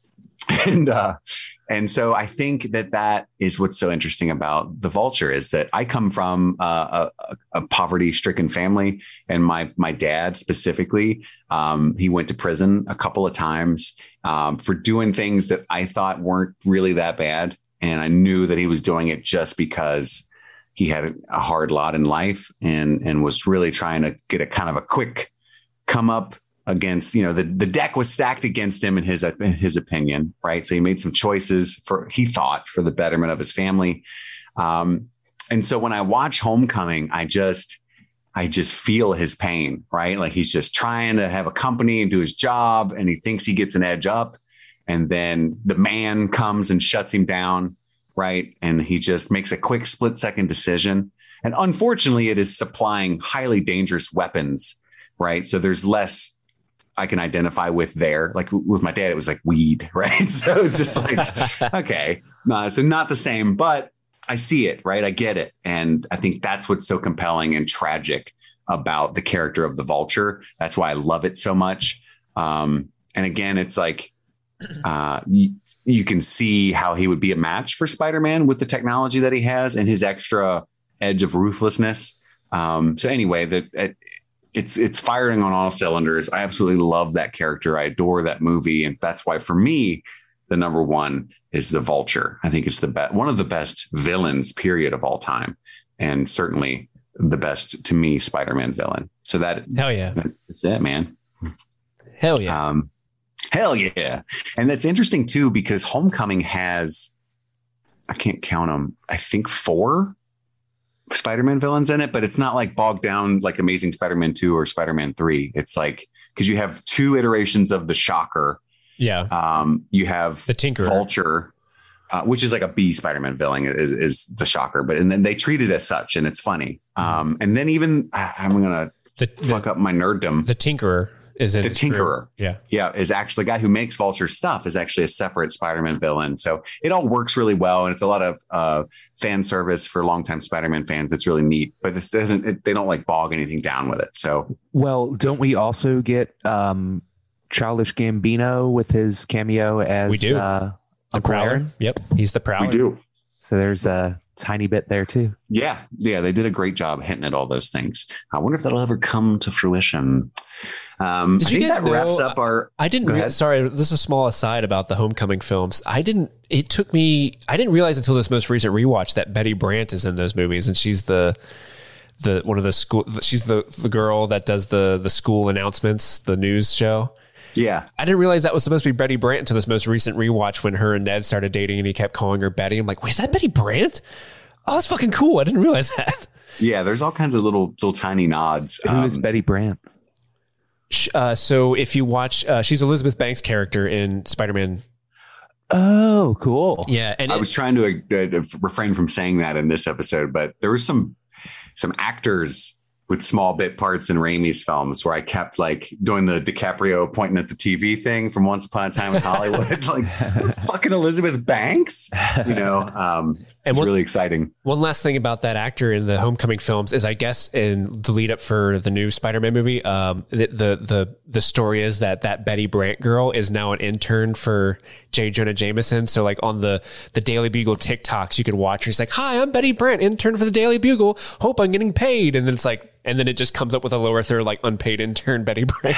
And, uh, and so I think that that is what's so interesting about the Vulture is that I come from uh, a, a poverty stricken family, and my, my dad specifically, um, he went to prison a couple of times, um, for doing things that I thought weren't really that bad. And I knew that he was doing it just because he had a hard lot in life and, and was really trying to get a kind of a quick come up against, you know, the, the deck was stacked against him in his, in his opinion. Right. So he made some choices for, he thought, for the betterment of his family. Um, and so when I watch Homecoming, I just, I just feel his pain, right? Like he's just trying to have a company and do his job and he thinks he gets an edge up. And then the man comes and shuts him down. Right. And he just makes a quick split second decision. And unfortunately, it is supplying highly dangerous weapons. Right. So there's less I can identify with there. Like with my dad, it was like weed. Right. So it's just like, OK, no, so not the same, but I see it. Right. I get it. And I think that's what's so compelling and tragic about the character of the Vulture. That's why I love it so much. Um, and again, it's like, Uh, you, you can see how he would be a match for Spider-Man with the technology that he has and his extra edge of ruthlessness. Um, so anyway, that it, it's it's firing on all cylinders. I absolutely love that character. I adore that movie, and that's why for me, the number one is the Vulture. I think it's the best, one of the best villains, period, of all time, and certainly the best to me Spider-Man villain. So that hell yeah, that's it, man. Hell yeah. Um, Hell yeah. And that's interesting, too, because Homecoming has, I can't count them, I think four Spider-Man villains in it, but it's not like bogged down like Amazing Spider-Man two or Spider-Man three. It's like because you have two iterations of the Shocker. Yeah. Um, you have the Tinkerer. Vulture, uh, which is like a B Spider-Man villain is, is the Shocker. But and then they treat it as such. And it's funny. Um, and then even I'm going to fuck up my nerddom. The Tinkerer. Is it the Tinkerer? Yeah. Yeah. Is actually the guy who makes Vulture stuff is actually a separate Spider-Man villain. So it all works really well. And it's a lot of uh, fan service for longtime Spider-Man fans. It's really neat, but this doesn't, it, they don't like bog anything down with it. So, well, don't we also get um, Childish Gambino with his cameo as we do. Uh, the Prowler? Yep. He's the Prowler. We do. So there's a tiny bit there too. Yeah. Yeah. They did a great job hitting at all those things. I wonder if that'll ever come to fruition. Um, Did I you think guys that wraps know, up our. I didn't. Re- sorry, this is a small aside about the Homecoming films. I didn't. It took me. I didn't realize until this most recent rewatch that Betty Brant is in those movies, and she's the the one of the school. She's the the girl that does the the school announcements, the news show. Yeah, I didn't realize that was supposed to be Betty Brant until this most recent rewatch when her and Ned started dating, and he kept calling her Betty. I'm like, wait, is that Betty Brant? Oh, that's fucking cool. I didn't realize that. Yeah, there's all kinds of little little tiny nods. Who um, is Betty Brant? Uh, so if you watch, uh, she's Elizabeth Banks' character in Spider-Man. Oh, cool. Yeah. And I it, was trying to uh, refrain from saying that in this episode, but there was some, some actors with small bit parts in Raimi's films where I kept like doing the DiCaprio pointing at the T V thing from Once Upon a Time in Hollywood, like fucking Elizabeth Banks, you know, um, and it's one, really exciting. One last thing about that actor in the Homecoming films is I guess in the lead up for the new Spider-Man movie, um, the, the, the, the story is that that Betty Brant girl is now an intern for J. Jonah Jameson. So like on the, the Daily Bugle TikToks, you can watch her. She's like, hi, I'm Betty Brant, intern for the Daily Bugle. Hope I'm getting paid. And then it's like, And then it just comes up with a lower third, like unpaid intern Betty Brant.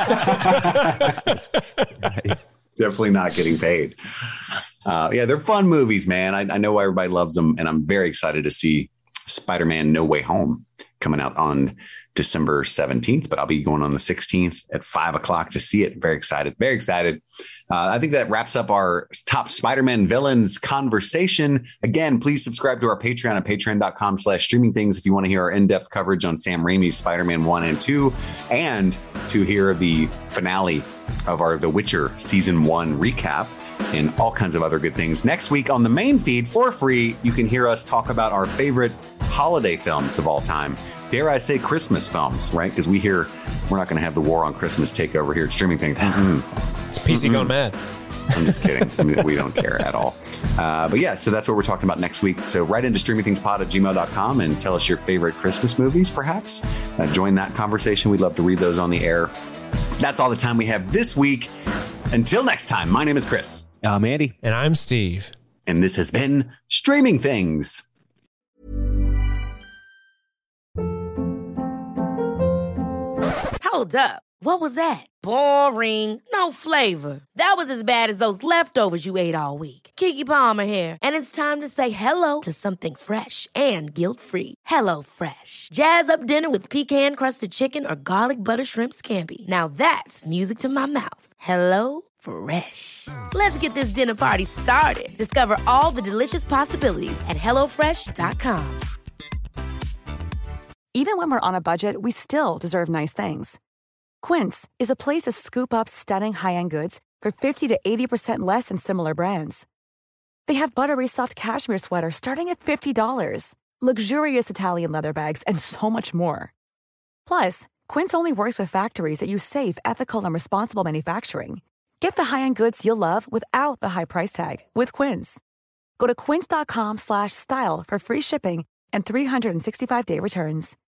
Nice. Definitely not getting paid. Uh, yeah, they're fun movies, man. I, I know why everybody loves them, and I'm very excited to see Spider-Man No Way Home coming out on December seventeenth, but I'll be going on the sixteenth at five o'clock to see it. Very excited. Very excited. Uh, I think that wraps up our top Spider-Man villains conversation. Again, please subscribe to our Patreon at patreon.com slash streaming things if you want to hear our in-depth coverage on Sam Raimi's Spider-Man one and two, and to hear the finale of our The Witcher season one recap and all kinds of other good things. Next week on the main feed for free, you can hear us talk about our favorite holiday films of all time. Dare I say Christmas films, right? Because we hear we're not going to have the war on Christmas take over here at Streaming Things. Mm-mm. It's P C Mm-mm. gone mad. I'm just kidding. I mean, we don't care at all. Uh, but yeah, so that's what we're talking about next week. So write into streamingthingspod at gmail dot com and tell us your favorite Christmas movies, perhaps. Uh, join that conversation. We'd love to read those on the air. That's all the time we have this week. Until next time, my name is Chris. I'm Andy. And I'm Steve. And this has been Streaming Things. Hold up. What was that? Boring. No flavor. That was as bad as those leftovers you ate all week. Keke Palmer here. And it's time to say hello to something fresh and guilt-free. Hello Fresh. Jazz up dinner with pecan-crusted chicken or garlic butter shrimp scampi. Now that's music to my mouth. Hello Fresh. Let's get this dinner party started. Discover all the delicious possibilities at hello fresh dot com. Even when we're on a budget, we still deserve nice things. Quince is a place to scoop up stunning high-end goods for fifty to eighty percent less than similar brands. They have buttery soft cashmere sweaters starting at fifty dollars, luxurious Italian leather bags, and so much more. Plus, Quince only works with factories that use safe, ethical, and responsible manufacturing. Get the high-end goods you'll love without the high price tag with Quince. Go to quince dot com slash style for free shipping and three sixty-five day returns.